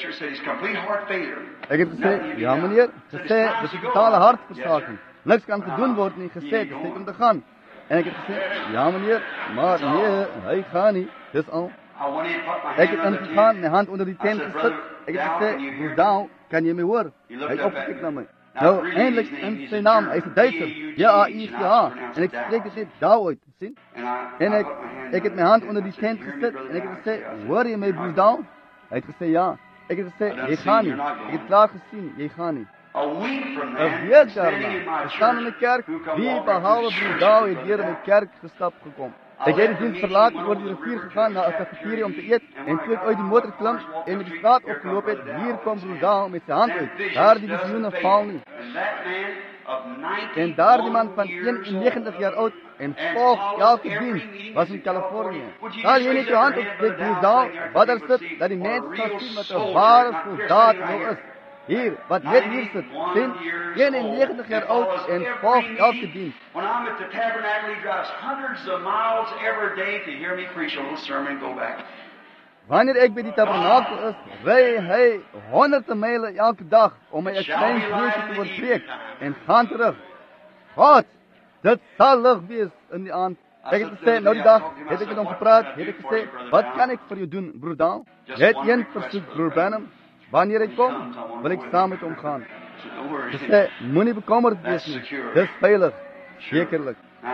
Ek het gesê, ja meneer, gesê, dis 'n totale hartversaking. Niks kan gedoen word nie, gesê, dis net om te gaan. En ek het gesê, ja meneer, maar nee, hy gaan nie, dis al. Ek het ingegaan, my hand onder die tent gesit. Ek het gesê, broer Daal, kan jy my hoor? Hy het opgekyk na my. Nou, eindelijk in sy naam, hy is 'n Duitser, J-A-I-C-H, en ek spreek dit net Daal uit, sien? En ek het my hand onder die tent gesit, en ek het gesê, hoor jy my broer Daal? Hy het gesê, ja. Ek het gesê, jy gaan nie. Ek het klaar gesien, jy gaan nie. 'n week daarna, we staan in die kerk, wie behalwe broer Daal het hier in die kerk gestap gekom. Ek het die dienst verlaat, oor die rivier gegaan na 'n cafeteria om te eet, en toe ek uit die motor klim en met die straat opgeloop het, hier kom broer Daal met sy hand uit. Daar die visioene val nie. En daar die man van 91 jaar oud en volg elke dienst was in Californië. Sal jy net jou hand opsteek, broer Daal, wat daar sit, dat die mens kan sien wat 'n ware soldaat nou is. Hier, wat net hier sit, sien, 91 jaar oud en volg elke dienst. When I'm at the tabernacle, he drives hundreds of miles every day to hear me preach a little sermon and go back. Wanneer ek by die tabernakel is, ry hy honderde myle elke dag om my 'n klein preekie te hoor preek en gaan terug. God, dit sal lig wees in die aand. Ek het gesê, nou die dag, het ek met hom gepraat, het ek gesê, wat kan ek vir jou doen, broer Daal? Het een versoek, broer Branham. Wanneer hy kom, wil ek saam met hom gaan. Gesê, moenie bekommerd wees nie, dis veilig, sekerlik.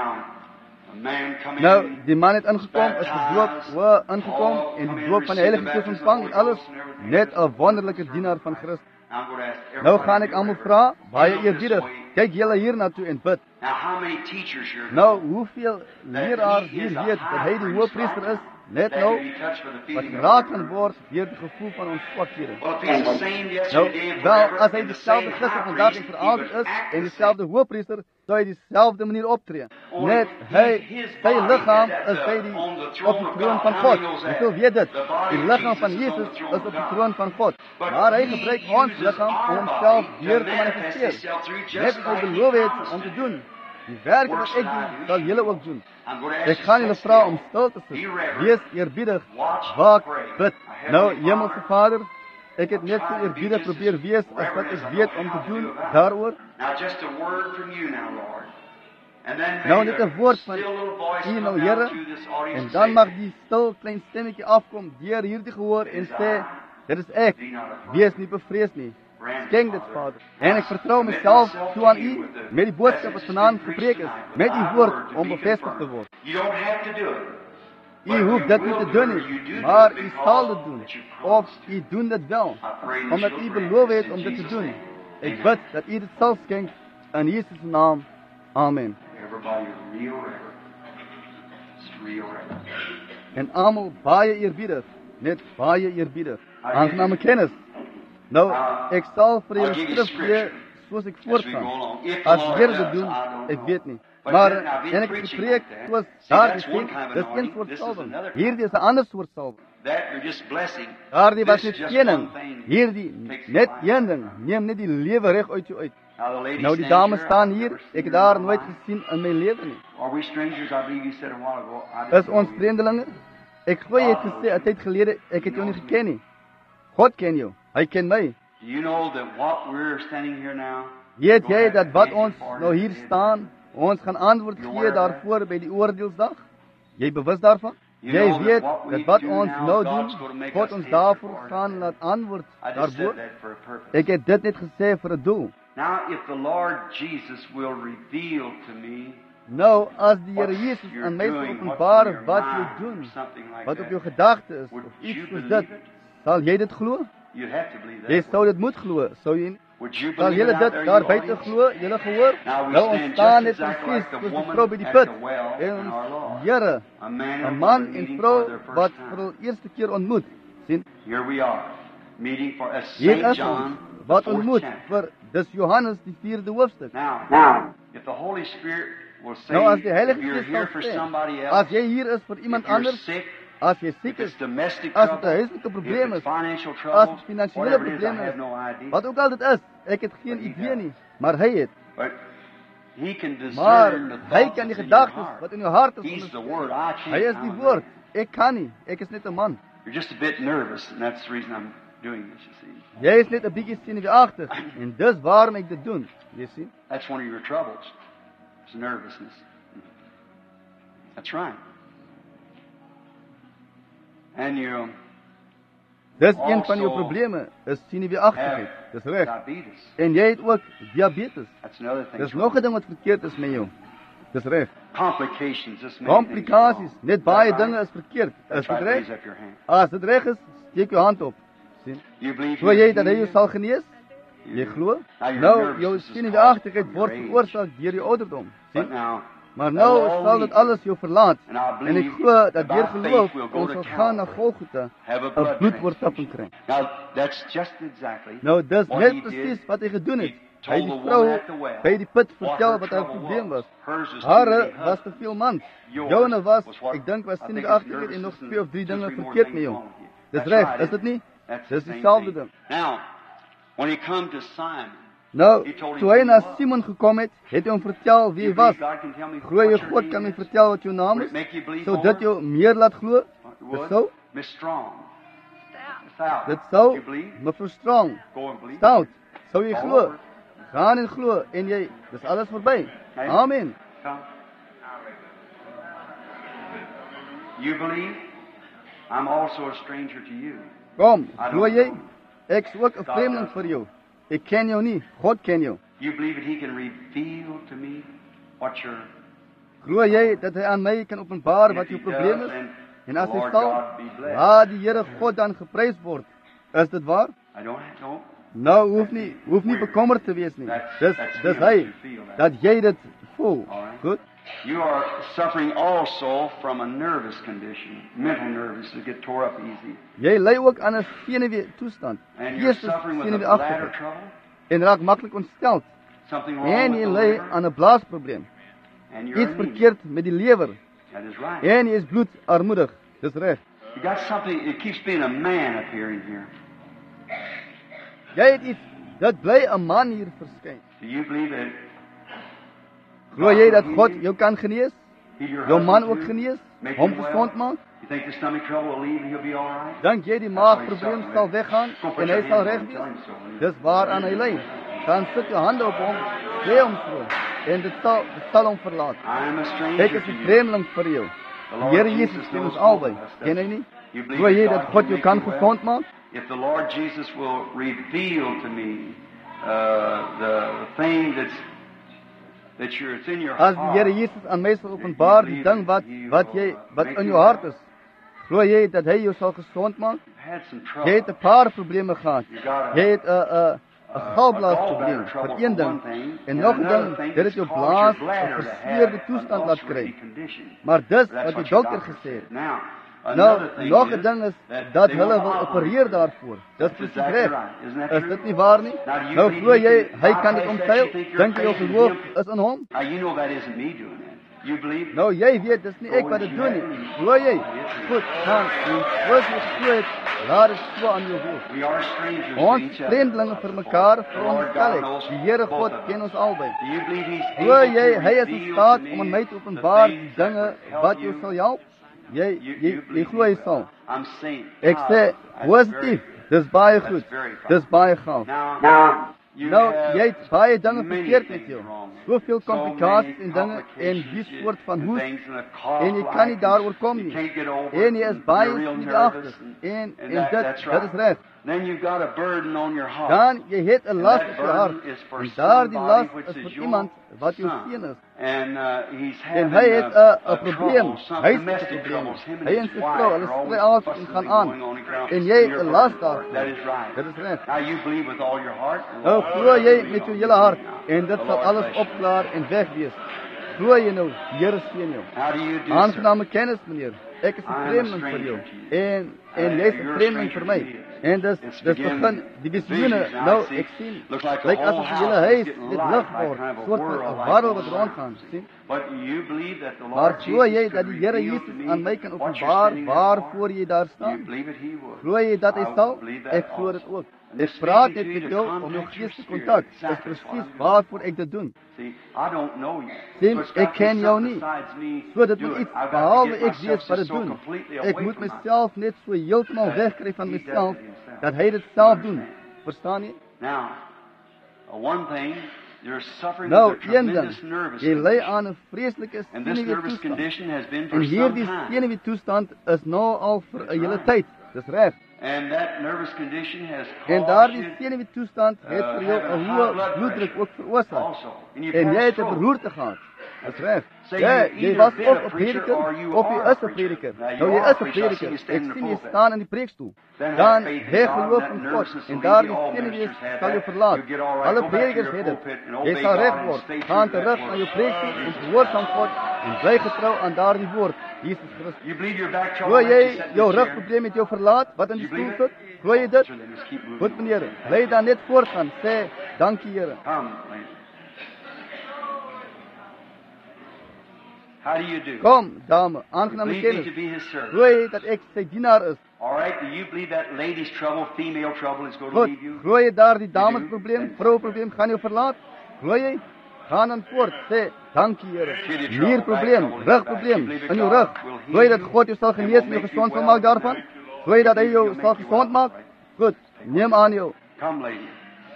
Nou, die man het ingekom, is gedoop, ingekom, en die doop van die Heilige Gees ontvang, en alles, net 'n wonderlike dienaar van Christus. Nou gaan ek almal vra, baie eerbiedig, kyk julle hier na toe en bid. Nou, hoeveel leraars hier weet, dat hy die hoëpriester is, net nou, wat geraak kan word deur die gevoel van ons swakhede. Nou, wel, as hy dieselfde gister, vandag en vir altyd is, en dieselfde hoëpriester, sou hy dieselfde manier optree. Net, sy liggaam is op die troon van God. Jy wil weet dit, die liggaam van Jesus is op die troon van God. Maar hy gebruik ons liggaam om homself weer te manifesteer. Net as hy beloof het om te doen. Die werke wat ek doen, sal julle ook doen. Ek gaan julle vra om stil te sit. Wees eerbiedig, waak, bid. Nou, Hemelse Vader, ek het net so eerbiedig probeer wees as wat ek weet om te doen daaroor. Nou net 'n woord van U nou, Here, en dan mag die stil klein stemmetjie afkom deur hierdie gehoor en sê, dit is ek, wees nie bevrees nie. Skenk dit, Vader. En ek vertrou myself toe aan U met die boodskap wat vanaand gepreek is, met U woord om bevestig te word. U hoef dit nie te doen nie, maar U sal dit doen, of U doen dit wel, omdat U beloof het om dit te doen. Ek bid dat U dit sal skenk in Jesus se naam. Amen. En almal baie eerbiedig, net baie eerbiedig. Aangename kennis. Nou, ek sal vir julle skrif gee soos ek voortgaan. As Here dit doen, ek weet nie. Maar en ek gepreek soos daar gesê, dis een soort salwing. Hierdie is 'n ander soort salwing. Daardie was net een, hierdie net een ding. Neem net die lewe reg uit jou uit. Nou die dames staan hier, ek het daar nooit gesien in my lewe nie. Is ons vreemdelinge? Ek glo jy het gesê 'n tyd gelede ek het jou nie geken nie. God ken jou. Hy ken my. Weet jy dat wat ons nou hier staan, ons gaan antwoord gee daarvoor by die oordeelsdag? Jy bewus daarvan? Jy weet dat wat ons nou doen, God ons daarvoor gaan laat antwoord daarvoor? Ek het dit net gesê vir 'n doel. Nou, as die Here Jesus aan my sal openbaar wat jy doen, wat op jou gedagte is, of iets soos dit, sal jy dit glo? Jy sou dit moet glo, sou jy nie? Sal julle dit daar buite glo, julle gehoor? Nou ons staan net presies soos die vrou by die put. En ons Here, 'n man en vrou wat vir die eerste keer ontmoet. Sien? Hier is ons, wat ontmoet vir, dis Johannes die 4de hoofstuk. Nou as die Heilige Gees sal sê, as jy hier is vir iemand anders, as jy siek is, as dit 'n huislike probleem is, as dit finansiële probleem is, wat ook al dit is, ek het geen idee nie, maar hy het. Maar hy kan die gedagtes wat in jou hart is onderskei. Hy is die woord. Ek kan nie, ek is net 'n man. Jy is net 'n bietjie senuweeagtig en dis waarom ek dit doen, jy sien. That's one of your troubles. It's nervousness. That's right. And you dis een van jou probleme, is senuweeagtigheid. Dis reg. En jy het ook diabetes. Dis nog 'n ding wat verkeerd is met jou. Dis reg. Komplikasies, net baie dinge is verkeerd. Is dit reg? As dit reg is, steek jou hand op. Sien? Glo jy dat hy jou sal genees? Jy glo? Nou, jou senuweeagtigheid word veroorsaak deur jou ouderdom. Sien? Maar nou sal dit alles jou verlaat. En ek glo dat deur geloof ons sal gaan na Golgotha, 'n bloedboortapping kry. Nou, dis net presies wat hy gedoen het. Hy het die vrou by die put vertel wat haar probleem was. Hare was te veel mans. Joune was, ek dink was senuweeagtigheid en nog 2 of 3 dinge verkeerd met jou. Dis reg, is dit nie? Dis dieselfde ding. Nou, toe hy na Simon gekom het, het hy hom vertel wie hy was. Glo jy God kan my vertel wat jou naam is? Sou dit jou meer laat glo? Dis so? Dit sou, mevrou Strong, stout, sou jy glo? Gaan en glo, en jy, dis alles verby. Amen. You believe? I'm also a stranger to you. Kom, glo jy? Ek is ook 'n vreemdeling vir jou. Ek ken jou nie, God ken jou. You believe that he can reveal to me what your Glo jy dat hy aan my kan openbaar wat jou probleem is? En as hy sal, laat die Here God dan geprys word. Is dit waar? I don't know. Nou hoef nie bekommerd te wees nie. Dis hy dat jy dit voel. Goed? You are suffering also from a nervous condition, mental nervous, to get tore up easy. Jy ly ook aan 'n senuwee toestand. And you're suffering with a bladder trouble. En raak maklik ontsteld. Something wrong En with jy the ly liver. aan 'n blaasprobleem. And you're Iets anemic. verkeerd met die lewer. That is right. En jy is bloedarmoedig. Dis reg. You got something, it keeps being a man appearing here. Jy het iets, dit bly 'n man hier verskyn. Do you believe that? Glo jy dat God jou kan genees? Heal your Jou man husband ook too? genees? Make Hom him well? gesond maak? You think the stomach trouble will leave and he'll be all right? Dink jy die maagprobleem sal weggaan en hy sal reg wees? Dis waaraan hy ly. Dan sit jou hande op hom, sê hom so. en dit sal hom verlaat. I'm a stranger Ek is to 'n you. vreemdeling vir jou. The Die Lord Here Jesus Jesus ken knows ons albei. all of us, Ken hy doesn't nie? he? You believe Glo jy that dat God God can jou make kan you well? gesond maak? If the Lord Jesus will reveal to me the thing that's it's in your As die heart, Here Jesus aan my sal openbaar die ding wat in jou hart is, glo jy dat hy jou sal gesond maak? you've had some Jy trouble. het 'n paar probleme gehad. You got Jy het 'n galblaasprobleem gallbladder trouble vir een for ding. one thing, En and nog 'n another ding, thing dit het that's jou caused blaas your 'n bladder to versleerde have toestand an laat ulcerated kry. condition. Maar dis That's wat what die your dokter doctor gesê het. said. Now, Nou, another thing nog 'n is ding is that dat they hulle want wil to opereer operate. daarvoor. Dis That's presies exactly reg. right. Isn't that Is true? dit nie waar nie? Now, do you Nou believe glo jy he can hy kan dit bypass that? omseil? You think your Dink jy jou faith in geloof him? is in hom? Now, you know that isn't me doing that. You believe? Nou jy weet dis nie ek wat dit doen nie. Glo jy? Goed, gaan. En soos jy glo het, laat dit so aan jou wees. We are strangers to Ons each other. vreemdelinge vir mekaar The Lord veronderstel God ek. knows Die Here both God of us. ken ons albei. Do you believe he's Glo able jy to hy is in reveal staat to me om aan my te the openbaar things die that dinge would help wat jou you? sal help? Jy believe glo hy he sal. will. I'm saying, Ek God, sê that's positief. very Dis baie That's goed. very good. Dis baie gaaf. Now, you Nou, have jy het baie dinge many verkeerd met things jou. wrong. Soveel So komplikasies many en dinge en die complications soort van and hoes things and a cough en jy kan nie like daaroor kom you nie. can't get over En it jy is and baie you're real skieligagtig nervous en that's dit is reg. Then you've got a burden on your heart. Dan jy het 'n And las that op jou hart. burden is for En daardie las somebody which is is vir your iemand wat jou son. seun is. And he's En having hy het 'n trouble, probleem, some hy het 'n domestic probleem. troubles. Him and Hy en his sy wife vrou, hulle are always stry af en fussing gaan and aan. going on and ground. En jy You're 'n las burdened for it. daarvoor. That is right. Dit is reg. Now you believe with all your heart. Nou glo jy met jou hele hart en dit sal alles opklaar en weg wees. Glo jy nou, die Here seën jou. How do you do, sir? Aangename kennis, meneer. Ek is 'n I am a vreemdeling vir stranger jou. to you. En jy is 'n You're a vreemdeling stranger vir my. to me. En dis It's begin die visioene. visions now, Nou I see. ek sien Looks like the lyk whole asof die hele house is huis getting dit light, lig like word, kind of a soort van whirl, 'n like warrel going wat around. rondgaan, sien? But you believe that the Maar Lord glo jy Jesus dat could die Here reveal to Jesus me aan my kan what you're openbaar standing there for? waarvoor jy daar Do you staan? believe it? He would. Glo jy dat hy I sal? believe that Ek glo also. dit ook. And Ek this praat speaking net to met you to jou om jou contact your gees te spirit. kontak. Dis Exactly what presies I'm doing. waarvoor ek dit doen. See, I don't know you. Sien, So it's ek got to ken be jou something nie. besides me So dit do moet it. iets I've got to behalwe get ek myself weet wat just dit so doen. completely Ek away moet from myself. myself net so heeltemal That wegkry van he does myself it himself. dat hy dit self doen. Verstaan jy? Now, one thing, you're suffering Nou, with a een ding. tremendous nervous Jy ly condition. aan 'n vreeslike And this nervous senuweetoestand. condition has been En for some hierdie time. senuweetoestand is nou al vir 'n hele right. tyd. Dis reg. And that nervous condition has En caused daardie you senuweetoestand het vir jou having 'n high hoë blood bloeddruk pressure ook veroorsaak. also. And you've En had jy het 'n stroke. beroerte gehad. Dis reg. Say Ja, you've jy either was been of a 'n preacher prediker or you of jy are a is 'n preacher. prediker. Now, you Nou jy are a is 'n preacher. I see prediker. you stand Ek in the sien jy pulpit. staan in die preekstoel. Then have Dan faith in hê God, geloof and that in God nervousness en will daardie leave you. All senuwees ministers have sal jou that. verlaat. You'll get all right. Alle Go back to predikers your het dit. pulpit and Jy obey sal God reg and word. stay Gaan true to terug that na jou word. preekstoel en gehoorsaam God en bly getrou aan daardie woord, Jesus Christus. You believe your back trouble Glo makes you jy sit in jou the chair? rugprobleem met jou verlaat wat in die You stoel believe sit? it? Glo jy dit? So then just keep moving Goed on. meneer, bly dan net voortgaan. Sê dankie Here. Come, lady. How do you do? Kom, dame, You aangename believe me kennis. to be his servant. Glo jy dat ek sy dienaar is? All right, do you believe that lady's trouble, female trouble, is going to Goed, leave you? glo jy daardie damesprobleem, vrouprobleem gaan jou verlaat? Glo jy? Gaan dan voort. Sê dankie Here. Nierprobleem, rugprobleem in jou rug. Glo jy dat God jou sal genees en jou gesond sal maak daarvan? Glo jy dat hy jou sal gesond maak? Goed, neem aan jou. Come, lady.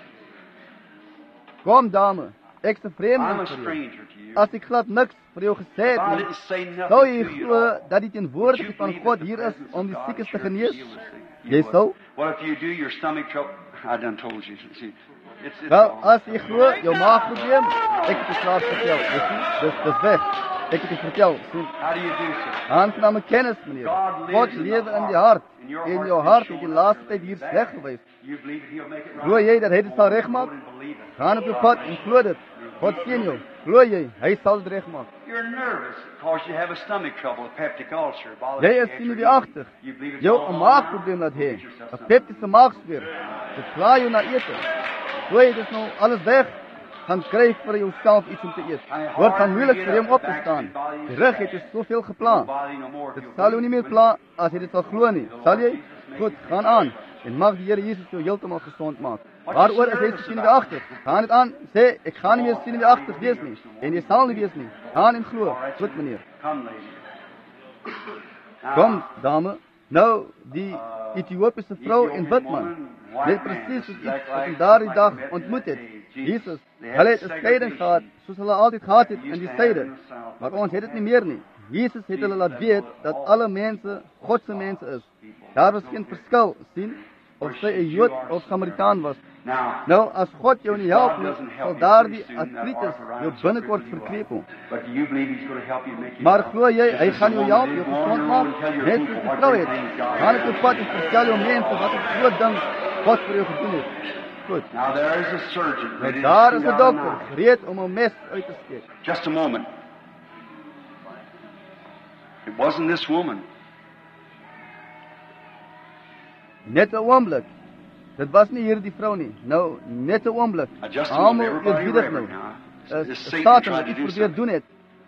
Kom dame, ek is 'n I'm vreemdeling a vir jou. stranger to you. As ek glad niks vir jou gesê If I het nie, didn't say sou nothing jy to you glo at all, dat die would you teenwoordigheid van believe God that the hier is presence om of die God siekes te sure genees? heals the sick? Jy You would. sou? What if you do your stomach trouble? I done told you. See, it's Wel, gone. as jy glo jou maagprobleem, ek het dit klaar vertel. Jy sien, dis weg. Ek het dit vertel. Sien, How do you do, sir? aangename kennis meneer. God lewe in die hart. En jou hart het die laaste tyd hier sleg gewees. You believe that he'll make it right? Glo jy dat hy dit sal regmaak? And believe it. Gaan op jou pad en glo dit. God seën jou. Glo jy, hy sal dit regmaak. You're nervous because you have a stomach trouble, a peptic ulcer. Jy is senuweeagtig. You believe it's Jou all 'n gone maagprobleem now? laat hê. Get yourself 'n some. Peptiese maagsfeer. Dit vra jou na ete. Glo jy dis nou alles weg? Gaan kry vir jouself iets om te eet. Word van moeilik vir jou om op te staan. Die rug het jou soveel gepla. Body no more. Dit sal jou nie meer pla as jy dit sal glo nie. Sal jy? Goed, gaan aan. En mag die Here Jesus jou heeltemal gesond maak. Waaroor is jy senuweeagtig? Gaan dit aan. Sê ek gaan nie meer senuweeagtig wees nie. En jy sal nie wees nie. Gaan en glo. Goed meneer. Come, lady. Kom, dame. Nou, die Ethiopiese vrou en witman. Dit presies soos iets wat in daardie dag ontmoet het. Jesus, hulle het 'n skeiding gehad, soos hulle altyd gehad het in die suide. Maar ons het dit nie meer nie. Jesus het hulle laat weet dat alle mense God se mense is. Daar was geen verskil, sien, of sy 'n Jood of Samaritaan was. Nou, as God jou nie help nie, sal daardie artritis jou binnekort verkrepel. Maar glo jy, hy gaan jou help, jou gesond maak, net soos die vrou het. Gaan ek op pad en vertel jou mense wat 'n groot ding God vir jou gedoen het. Goed. Now there is a surgeon ready Daar to is shoot 'n out an dokter, eye. gereed om 'n mes uit te steek. Just a moment. It wasn't this woman. Net 'n oomblik. Dit was nie hierdie vrou nie. Nou, net 'n oomblik. Just a moment. Almal Everybody eerbiedig nou. reverent now. Satan Satan tried het to iets do probeer something. doen het.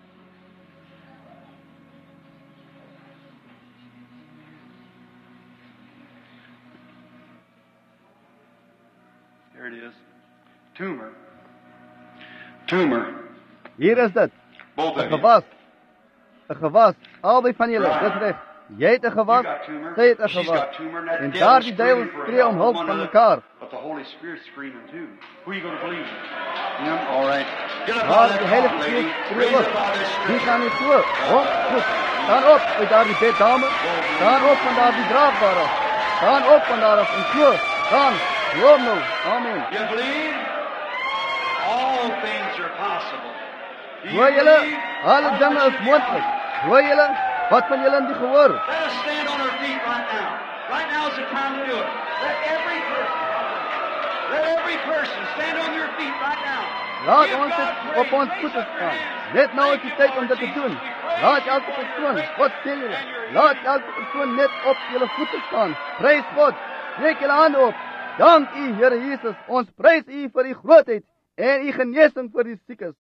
There it is. Tumor. Tumor. Hier is dit. Both 'n of you. Gewas. 'n Gewas. Albei van julle, dis reg. Jy het 'n gewas, You got tumor. sy het 'n She's gewas. got tumor, and that En devil's daardie duiwel screaming for skree om help hulp from van one mekaar. But the Holy Spirit's screaming too. Who are you going to believe? All right. Get up Maar out of die that Heilige cot, lady. Gees skree Raise ook. up out of this Wie stretcher. gaan nie glo? Op, goed. Staan op uit daardie beddame. Staan op van daardie draagbaar af. Staan op van daar af en glo. Staan. Glo nou. Amen. You believe? All things are possible. Do you Glo julle? believe? Alle dinge is moontlik. Glo julle? Wat van julle in die gehoor? Let us stand on our feet right now. Right now is the time to do it. Let every person stand on your feet right now. Laat Give ons God dit praise. op ons Raise voete up your staan. hands. Net nou is Thank die you, tyd om Lord dit te Jesus. doen. We praise Laat you. elke persoon, Praise wat you. sê julle? And you're Laat healed. elke persoon net op julle voete staan. Prys God. Steek julle hande op. Dank U, Here Jesus. Ons prys U vir U grootheid en U genesing vir die siekes.